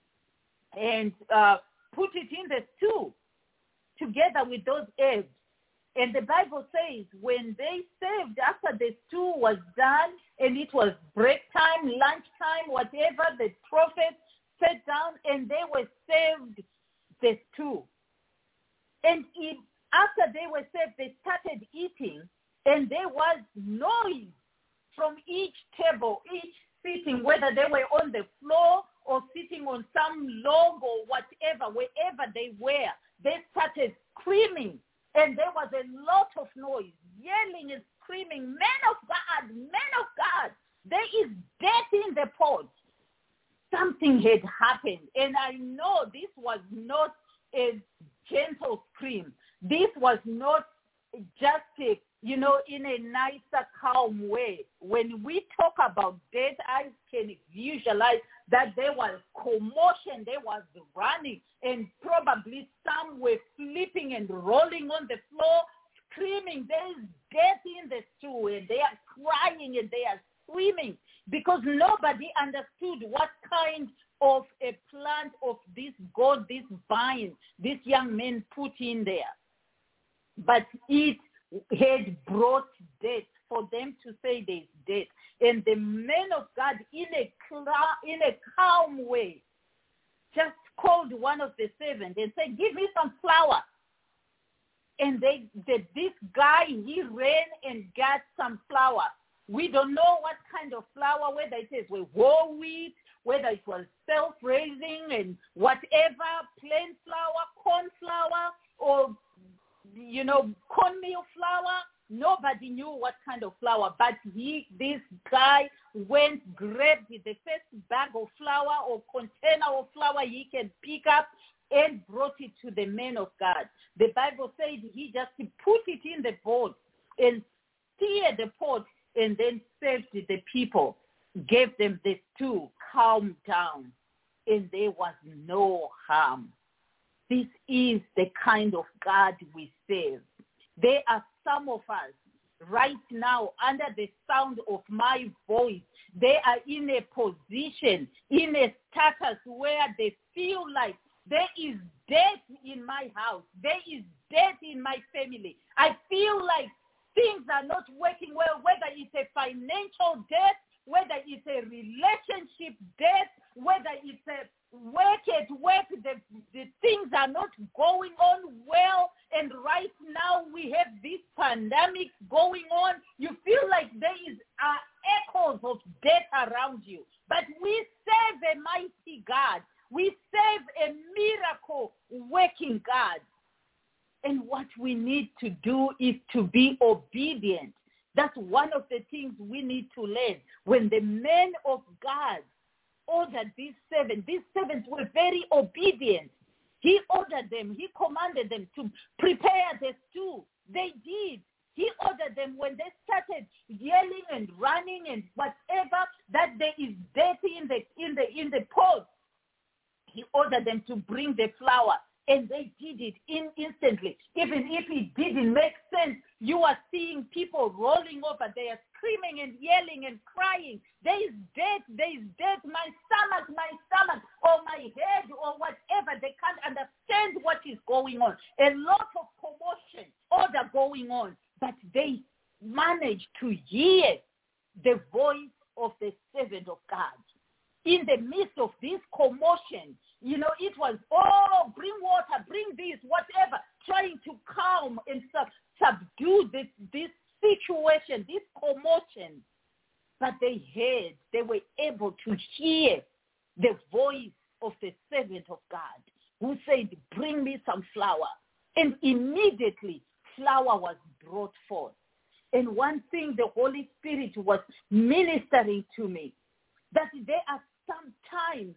and uh, put it in the stew together with those herbs. And the Bible says when they served, after the stew was done and it was break time, lunch time, whatever, the prophet sat down and they were served the stew. And if, after they were served, they started eating, and there was noise from each table, each sitting, whether they were on the floor or sitting on some log or whatever, wherever they were. They started screaming, and there was a lot of noise, yelling and screaming, "Men of God, men of God, there is death in the pot." Something had happened, and I know this was not a gentle scream. This was not just a, you know, in a nicer, calm way. When we talk about death, I can visualize that there was commotion, there was running, and probably some were flipping and rolling on the floor, screaming, "There is death in the stew," and they are crying and they are screaming because nobody understood what kind of a plant of this gourd, this vine, this young man put in there. But it had brought death for them to say there's death. And the men of God, in a in a calm way, just called one of the servants and said, "Give me some flour." And they, the, this guy, he ran and got some flour. We don't know what kind of flour, whether it is with whole wheat, whether it was self-raising and whatever, plain flour, corn flour, or, you know, cornmeal flour. Nobody knew what kind of flour, but he, this guy went, grabbed the first bag of flour or container of flour he can pick up and brought it to the men of God. The Bible said he just put it in the pot and stirred the pot and then served the people, gave them the stew, calmed down, and there was no harm. This is the kind of God we serve. There are some of us right now under the sound of my voice. They are in a position, in a status where they feel like there is death in my house. There is death in my family. I feel like things are not working well, whether it's a financial death, whether it's a relationship death, whether it's a work at work, the, the things are not going on well, and right now we have this pandemic going on. You feel like there is uh, echoes of death around you. But we serve a mighty God. We serve a miracle-working God. And what we need to do is to be obedient. That's one of the things we need to learn. When the men of God ordered these seven, these servants were very obedient. He ordered them, he commanded them to prepare the stew. They did. He ordered them when they started yelling and running and whatever, that there is death in the in the in the pot. He ordered them to bring the flour. And they did it in instantly. Even if it didn't make sense, you are seeing people rolling over. They are screaming and yelling and crying. There is death, there is death, my stomach, my stomach, or my head, or whatever. They can't understand what is going on. A lot of commotion, order going on. But they managed to hear the voice of the servant of God. In the midst of this commotion, you know, it was, oh, bring water, bring this, whatever, trying to calm and sub- subdue this, this situation, this commotion. But they heard, they were able to hear the voice of the servant of God who said, bring me some flour. And immediately, flour was brought forth. And one thing the Holy Spirit was ministering to me, that there are some times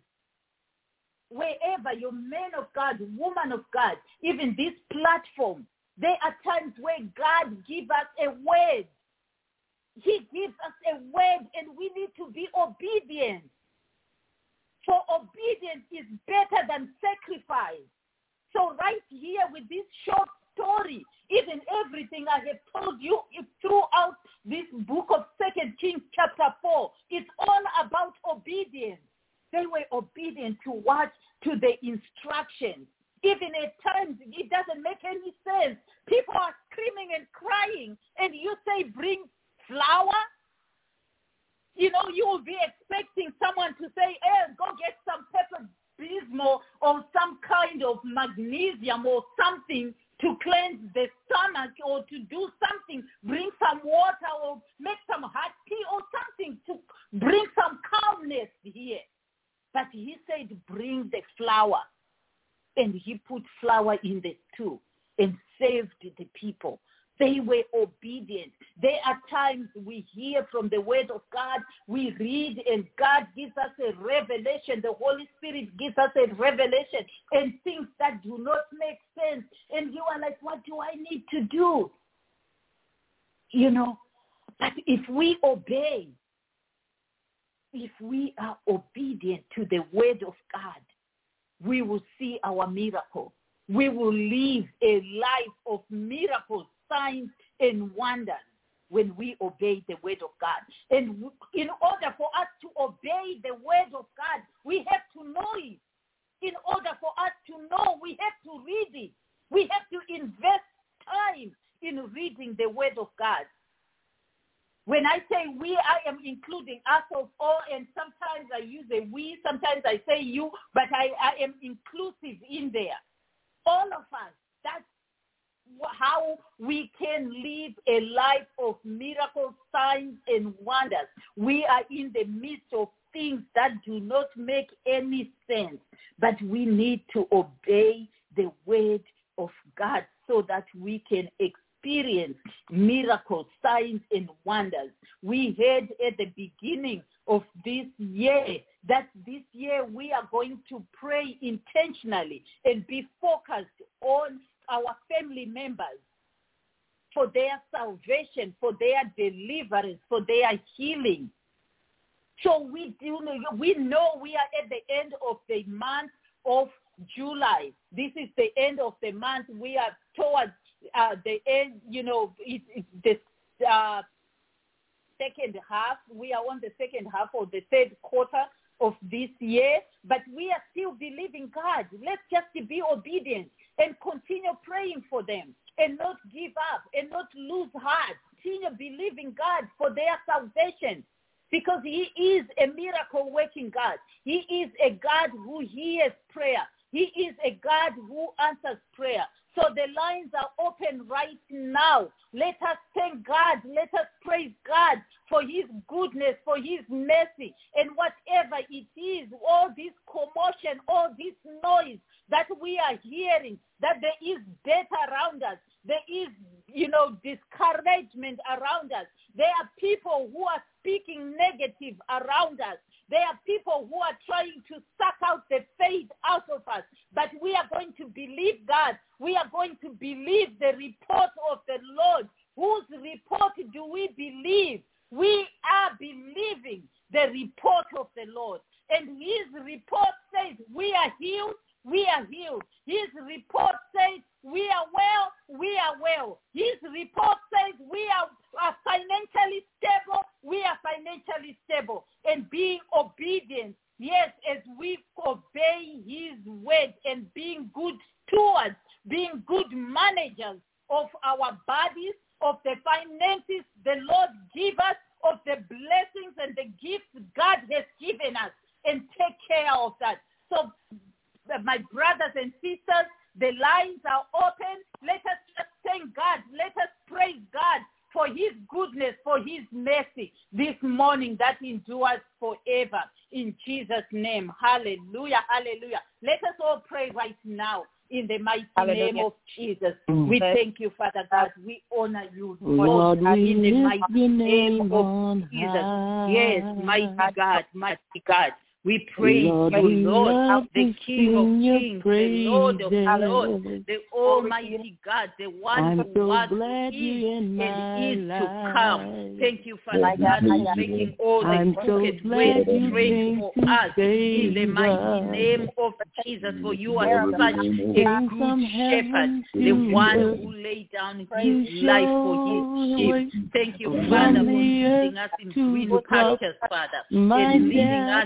wherever you're man of God, woman of God, even this platform, there are times where God gives us a word. He gives us a word and we need to be obedient. For obedience is better than sacrifice. So right here with this short story, even everything I have told you throughout this book of Second Kings chapter four, it's all about obedience. They were obedient to what? To the instructions. Even at times, it doesn't make any sense. People are screaming and crying, and you say, bring flour? You know, you will be expecting someone to say, hey, go get some pepper, bismuth or some kind of magnesium or something to cleanse the stomach or to do something, bring some water or make some hot tea or something to bring some calmness here. But he said, bring the flour. And he put flour in the stew and saved the people. They were obedient. There are times we hear from the word of God, we read, and God gives us a revelation. The Holy Spirit gives us a revelation and things that do not make sense. And you are like, what do I need to do? You know, but if we obey, if we are obedient to the word of God, we will see our miracle. We will live a life of miracles, signs, and wonders when we obey the word of God. And in order for us to obey the word of God, we have to know it. In order for us to know, we have to read it. We have to invest time in reading the word of God. When I say we, I am including us of all, and sometimes I use a we, sometimes I say you, but I, I am inclusive in there. All of us, that's how we can live a life of miracles, signs, and wonders. We are in the midst of things that do not make any sense, but we need to obey the word of God so that we can experience miracles, signs, and wonders. We heard at the beginning of this year that this year we are going to pray intentionally and be focused on our family members for their salvation, for their deliverance, for their healing. So we do we know we are at the end of the month of July. This is the end of the month. We are towards uh, the end, you know, it, it's the uh, second half. We are on the second half of the third quarter of this year, but we are still believing God. Let's just be obedient and continue praying for them and not give up and not lose heart. Continue believing God for their salvation because he is a miracle working God. He is a God who hears prayer. He is a God who answers prayer. So the lines are open right now. Let us thank God. Let us praise God for his goodness, for his mercy, and whatever it is, all this commotion, all this noise that we are hearing, that there is death around us. There is, you know, discouragement around us. There are people who are speaking negative around us. There are people who are trying to suck out the faith out of us. But we are going to believe God. We are going to believe the report of the Lord. Whose report do we believe? We are believing the report of the Lord. And his report says we are healed. We are healed. His report says we are well, we are well. His report says we are, are financially stable, we are financially stable. And being obedient, yes, as we obey his word and being good stewards, being good managers of our bodies, of the finances the Lord give us, of the blessings and the gifts God has given us, and take care of that. So my brothers and sisters, the lines are open. Let us just thank God. Let us praise God for his goodness, for his mercy this morning that endures forever. In Jesus' name, hallelujah, hallelujah. Let us all pray right now in the mighty hallelujah. Name of Jesus. Mm-hmm. We thank you, Father God. We honor you, Lord, Lord in the mighty name of Jesus. High. Yes, mighty God, mighty God. We praise Lord, you, Lord, the King of Kings, the Lord of Lords, the Almighty God, the one I'm who so was, who is, and is life. To come. Thank you, Father God, for making all the crooked so ways straight for us in the mighty name of Jesus, for you are such a good shepherd, the one who laid down his life for his sheep. Thank you, Father, for leading us in green pastures, Father, and leading us beside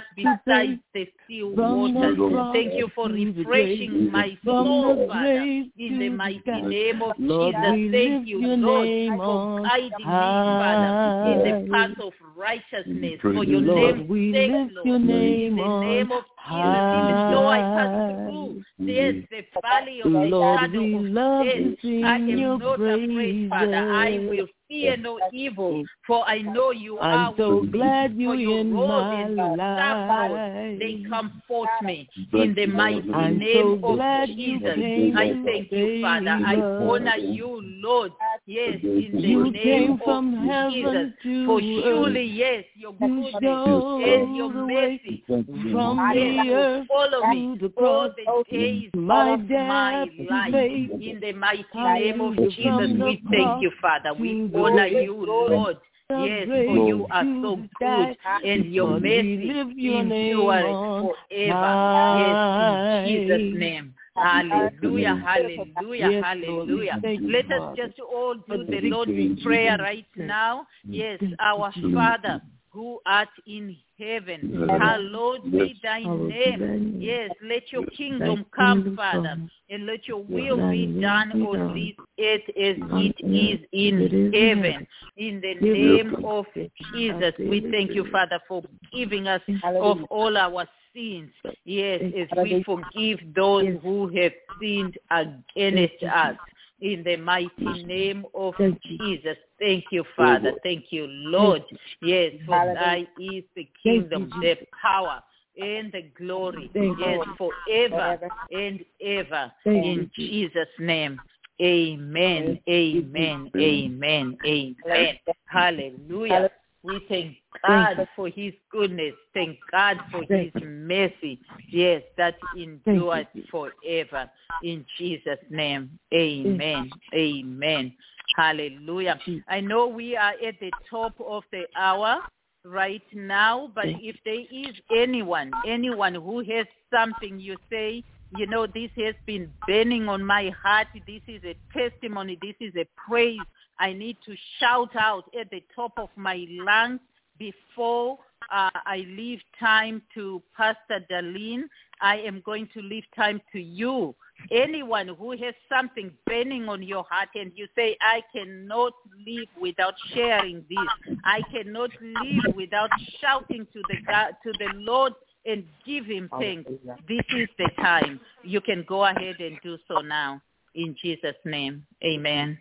besides the still waters. Thank you for refreshing my soul, Father, in the mighty name of Lord, Jesus. Thank you, Lord, for guiding me, Father, in the path of righteousness. For your Lord, name's sake, Lord, in the name of Jesus, even though I pass through, yes, the valley of the Lord, shadow we of love death, to sing I am your not afraid, Father. I will fear no evil, for I know you I'm are so with glad me. you For your in rod my and your staff, Lord, life. they comfort me in the mighty I'm name so of glad you Jesus. came I to thank you, Father. I save us. honor you, Lord. Yes, in the You name came of from Jesus. heaven to For earth. surely, yes, your You goodness showed and your the way mercy, from yes, the will earth follow me to the all cross. the days My of my death to life. faith. In the mighty name of Hallelujah. Jesus, From the we thank cross you, Father. We to the honor grave. you, Lord. The Yes, grave for you are to so die. good, and your Lord, we mercy lift your name endures on forever. high. Yes, in Jesus' name. Hallelujah, hallelujah, Yes, hallelujah. Lord, we Let us Father. just all do For the the Lord's victory. Prayer right now. Yes, our Father who art in heaven, hallowed be thy name. Yes, let your kingdom come, Father, and let your will be done on this earth as it is in heaven. In the name of Jesus, we thank you, Father, for giving us of all our sins. Yes, as we forgive those who have sinned against us. In the mighty name of Jesus. Thank you, Father. Thank you, Lord. Yes, for thy is the kingdom, the power, and the glory. Yes, forever and ever. In Jesus' name. Amen. Amen. Amen. Amen. Hallelujah. We thank God for his goodness. Thank God for his mercy. Yes, that endures forever. In Jesus' name. Amen. Amen. Hallelujah. I know we are at the top of the hour right now, but if there is anyone, anyone who has something you say, you know, this has been burning on my heart. This is a testimony. This is a praise. I need to shout out at the top of my lungs before uh, I leave time to Pastor Darlene. I am going to leave time to you. Anyone who has something burning on your heart and you say, I cannot live without sharing this. I cannot live without shouting to the God, to the Lord and give him thanks. This is the time. You can go ahead and do so now. In Jesus' name, amen.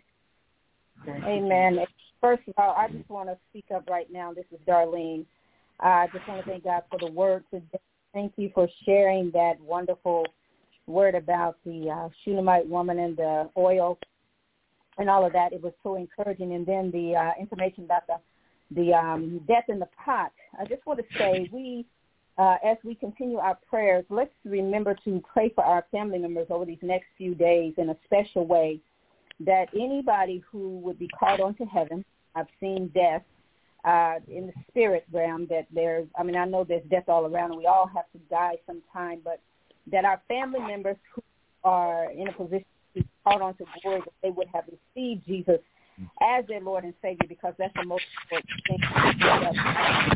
Amen. First of all, I just want to speak up right now. This is Darlene. I just want to thank God for the word today. Thank you for sharing that wonderful word about the uh, Shunammite woman and the oil and all of that. It was so encouraging. And then the uh, information about the the um, death in the pot. I just want to say we, uh, as we continue our prayers, let's remember to pray for our family members over these next few days in a special way, that anybody who would be called onto heaven, I've seen death uh, in the spirit realm, that there's, I mean, I know there's death all around and we all have to die sometime, but that our family members who are in a position to be called onto glory, that they would have received Jesus as their Lord and Savior, because that's the most important thing.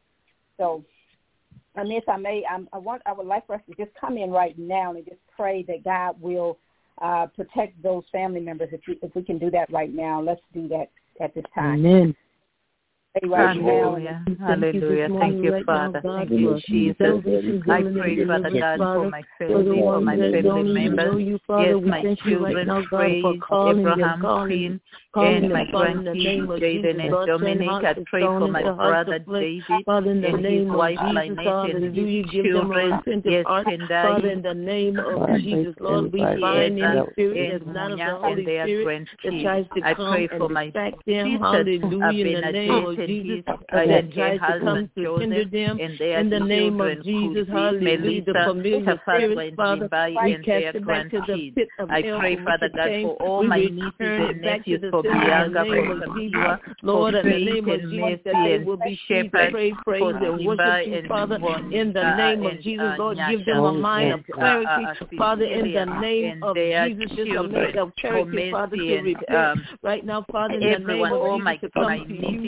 So, and if I may, I'm, I want, I would like for us to just come in right now and just pray that God will uh, protect those family members. If we, if we can do that right now, let's do that at this time. Amen. Right Hallelujah. now. Hallelujah. Thank you, Father. Thank you, Jesus. I pray, Father God, for my family, for my family members. Yes, my children, praise Abraham, Queen, and my grandkids, Jaden and Dominic. I pray for my brother David and his wife, Lynette, and his children. Yes, Kendai, in the name of Jesus, Lord, we bind any spirit that's not of the Holy Spirit that tries to I come pray for and my distract them. sisters, Hallelujah, in the name of Jesus, that tries to come to hinder them. In the name of Jesus, hallelujah, the familiar spirits, Father, we cast it back to the pit of hell. I pray, Father God, for all my nieces and nephews, for Bianca, for Samira, Lord, in the Faith name of and Jesus, that Mercy they and will be Shepherd, praise, praise, for and Simba worship you, and Father. Von, In the uh, name and, of Jesus, uh, Lord, Nyasha, give them a mind and, of clarity, uh, uh, Father, in the Cecilia, name of Jesus, just a mind of clarity, Father, to repent um, right now, Father, in the name everyone, of all Jesus, my, to come my to nieces you and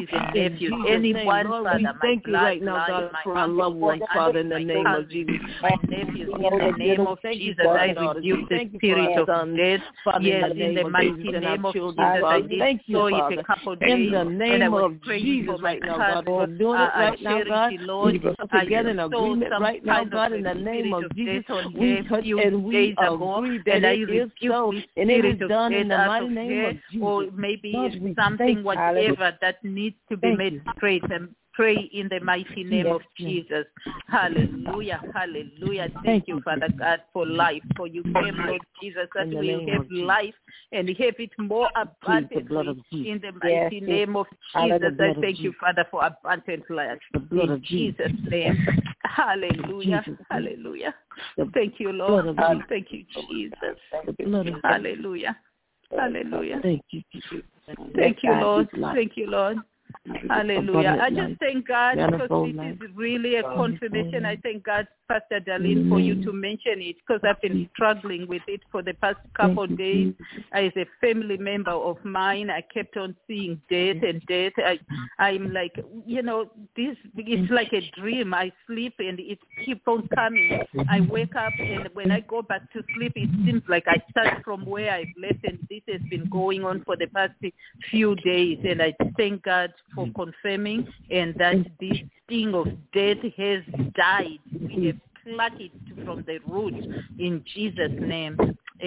nephews, anyone, Lord, Father, we my thank you right now, bloodline, God, my for our uncle, loved ones, my Father, aunts, in the my name of cousins, Jesus. my nephews, in the name of Jesus, I rebuke the spirit of death. Yes, in the mighty name of Jesus, I did saw it a couple of days, in the name and I was of praying Jesus for my right now, God, for cousin, doing uh, it right now, God. Lord. We come I together in saw agreement some right now, kind God, of in the a name spirit of of Jesus. death on We her touch few and we days ago, agree that and I it is rebuke so, the and it spirit is of done in death the out mighty of name her, of Jesus. or maybe Lord, we something, thank whatever that needs to be Thank made you. straight, and pray in the mighty name Yes, of Jesus. Hallelujah, hallelujah. Thank, Thank you, you, Father God, for life, for you came, Lord Jesus, that In the we name have of Jesus. life and have it more Please, the blood abundantly. of Jesus. In the Yes, mighty yes. name of Hallelujah. Jesus, The blood I of thank you, Jesus. Father, for abundant life. The blood In of Jesus. Jesus' name. Hallelujah, Jesus. hallelujah. The Thank you, blood Lord. of Jesus. Thank you, Jesus. The blood of Hallelujah. Hallelujah. Thank you, Jesus. Thank you, Lord. Life. Thank you, Lord. Hallelujah. I just thank God because Manifold this life. is really a confirmation. I thank God, Pastor Darlene, for you to mention it because I've been struggling with it for the past couple of days. As a family member of mine, I kept on seeing death and death. I, I'm like, you know, this it's like a dream. I sleep and it keeps on coming. I wake up and when I go back to sleep, it seems like I start from where I've left, and this has been going on for the past few days. And I thank God for confirming and that this sting of death has died. We have plucked it from the root in Jesus' name.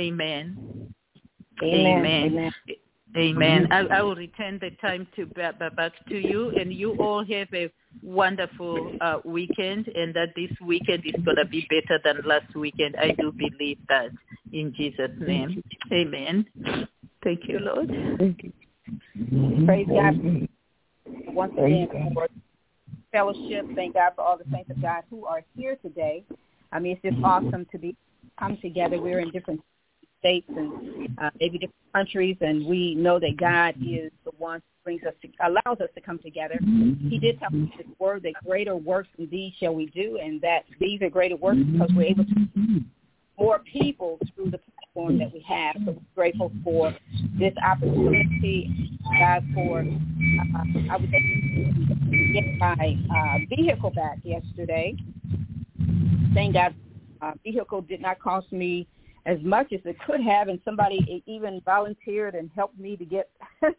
Amen. Amen. Amen. Amen. Amen. I, I will return the time to back, back to you, and you all have a wonderful uh, weekend, and that this weekend is going to be better than last weekend. I do believe that in Jesus' name. Amen. Thank you, Lord. Thank you. Praise God. Once again, for fellowship, thank God for all the saints of God who are here today. I mean, it's just awesome to be come together. We're in different states and uh, maybe different countries, and we know that God is the one who brings us, to, allows us to come together. He did tell us His word that greater works than these shall we do, and that these are greater works because we're able to more people through the platform that we have. So we're grateful for this opportunity, God, for uh, I was able to get my uh, vehicle back yesterday. Thank God, uh, vehicle did not cost me as much as it could have, and somebody even volunteered and helped me to get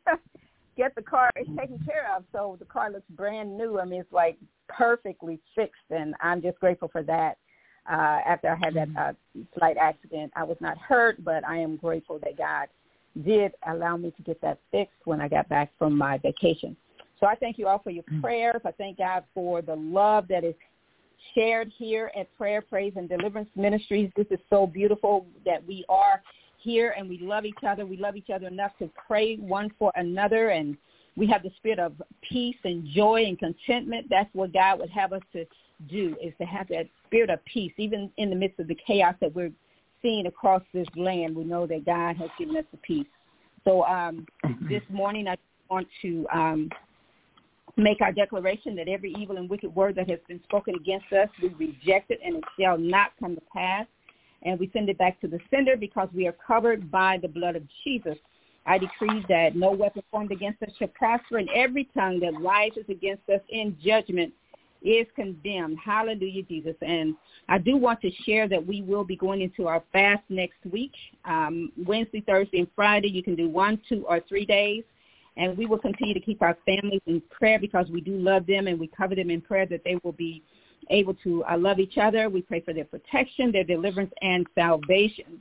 get the car taken care of. So the car looks brand new. I mean, it's like perfectly fixed, and I'm just grateful for that. Uh, after I had that uh, slight accident, I was not hurt, but I am grateful that God did allow me to get that fixed when I got back from my vacation. So I thank you all for your prayers. I thank God for the love that is shared here at Prayer, Praise, and Deliverance Ministries. This is so beautiful that we are here and we love each other. We love each other enough to pray one for another, and we have the spirit of peace and joy and contentment. That's what God would have us to do, is to have that spirit of peace. Even in the midst of the chaos that we're seeing across this land, we know that God has given us the peace. So um, this morning I want to um, make our declaration that every evil and wicked word that has been spoken against us, we reject it, and it shall not come to pass. And we send it back to the sender because we are covered by the blood of Jesus. I decree that no weapon formed against us shall prosper, and every tongue that rises against us in judgment is condemned. Hallelujah, Jesus. And I do want to share that we will be going into our fast next week, um, Wednesday, Thursday, and Friday. You can do one, two, or three days. And we will continue to keep our families in prayer because we do love them, and we cover them in prayer that they will be able to uh, love each other. We pray for their protection, their deliverance, and salvation.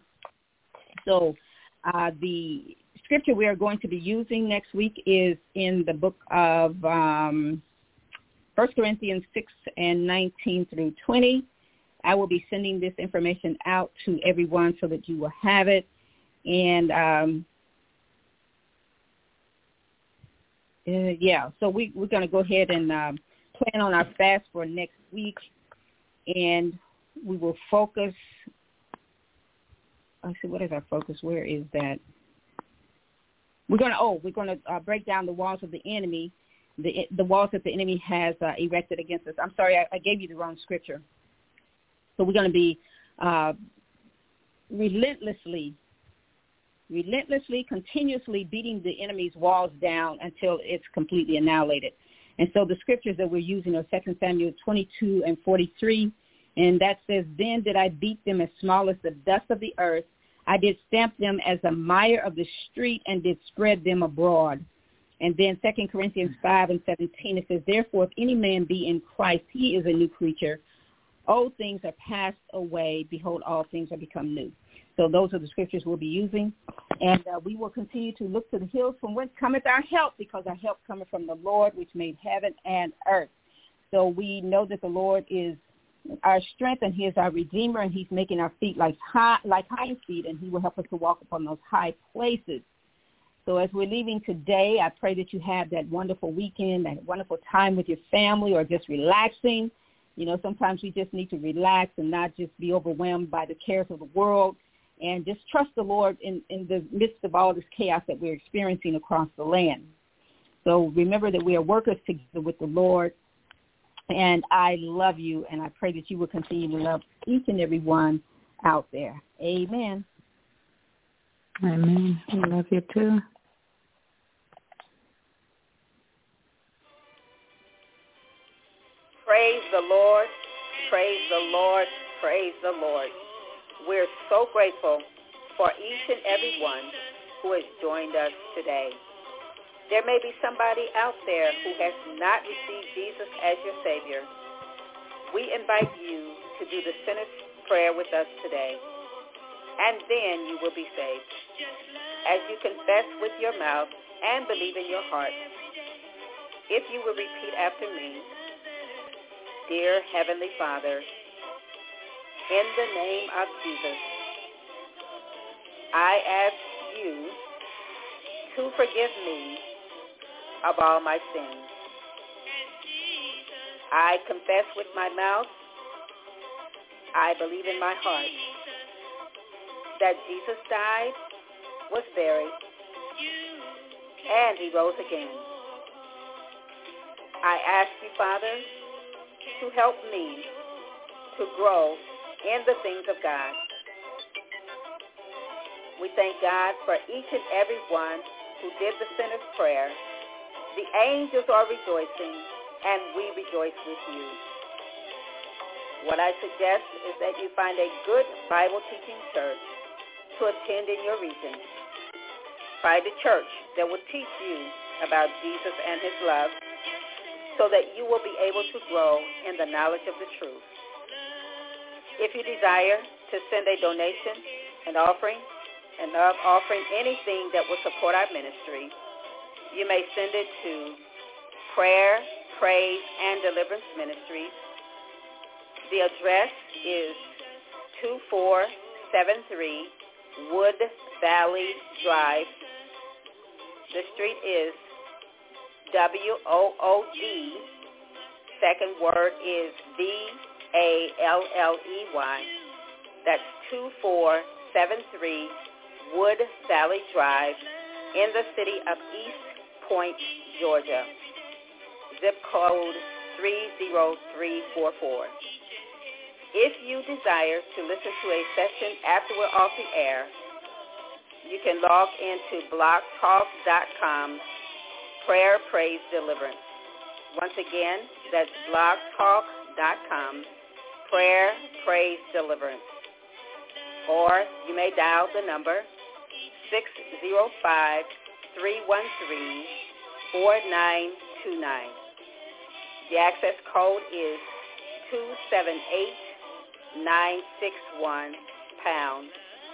So uh, the scripture we are going to be using next week is in the book of um, First Corinthians six and nineteen through twenty. I will be sending this information out to everyone so that you will have it. And, um, uh, yeah, so we, we're going to go ahead and um, plan on our fast for next week. And we will focus. I see, what is our focus? Where is that? We're going to, oh, we're going to uh, break down the walls of the enemy. The the walls that the enemy has uh, erected against us. I'm sorry, I, I gave you the wrong scripture. So we're going to be uh, relentlessly, relentlessly, continuously beating the enemy's walls down until it's completely annihilated. And so the scriptures that we're using are Second Samuel twenty-two and forty-three, and that says, then did I beat them as small as the dust of the earth. I did stamp them as the mire of the street and did spread them abroad. And then Second Corinthians five and seventeen, it says, therefore, if any man be in Christ, he is a new creature. Old things are passed away. Behold, all things are become new. So those are the scriptures we'll be using. And uh, we will continue to look to the hills from whence cometh our help, because our help cometh from the Lord, which made heaven and earth. So we know that the Lord is our strength, and he is our Redeemer, and he's making our feet like high, like hinds feet, and he will help us to walk upon those high places. So as we're leaving today, I pray that you have that wonderful weekend, that wonderful time with your family, or just relaxing. You know, sometimes we just need to relax and not just be overwhelmed by the cares of the world, and just trust the Lord in, in the midst of all this chaos that we're experiencing across the land. So remember that we are workers together with the Lord, and I love you, and I pray that you will continue to love each and every one out there. Amen. Amen. I love you too. Praise the Lord, praise the Lord, praise the Lord. We're so grateful for each and every one who has joined us today. There may be somebody out there who has not received Jesus as your Savior. We invite you to do the sinner's prayer with us today, and then you will be saved. As you confess with your mouth and believe in your heart, if you will repeat after me, dear Heavenly Father, in the name of Jesus, I ask you to forgive me of all my sins. I confess with my mouth, I believe in my heart that Jesus died, was buried, and he rose again. I ask you, Father, to help me to grow in the things of God. We thank God for each and every one who did the sinner's prayer. The angels are rejoicing, and we rejoice with you. What I suggest is that you find a good Bible-teaching church to attend in your region. Find a church that will teach you about Jesus and his love, so that you will be able to grow in the knowledge of the truth. If you desire to send a donation, an offering, and of offering anything that will support our ministry, you may send it to Prayer, Praise, and Deliverance Ministries. The address is two four seven three Wood Valley Drive. The street is W O O D. Second word is V A L L E Y. That's two four seven three Wood Valley Drive in the city of East Point, Georgia. Zip code three zero three four four. If you desire to listen to a session after we're off the air, you can log into blog talk dot com Prayer, Praise, Deliverance. Once again, that's blog talk dot com Prayer, Praise, Deliverance. Or you may dial the number six zero five, three one three, four nine two nine. The access code is two seven eight, nine six one, pound.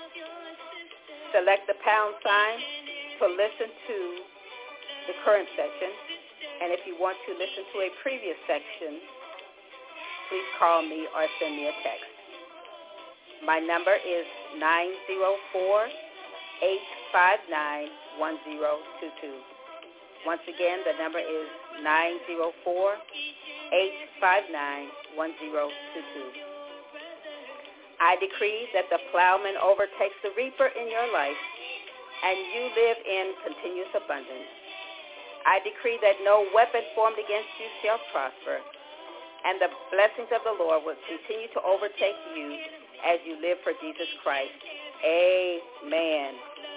Select the pound sign to listen to the current section, and if you want to listen to a previous section, please call me or send me a text. My number is nine zero four, eight five nine, one zero two two. Once again, the number is nine zero four, eight five nine, one zero two two. I decree that the plowman overtakes the reaper in your life, and you live in continuous abundance. I decree that no weapon formed against you shall prosper, and the blessings of the Lord will continue to overtake you as you live for Jesus Christ. Amen.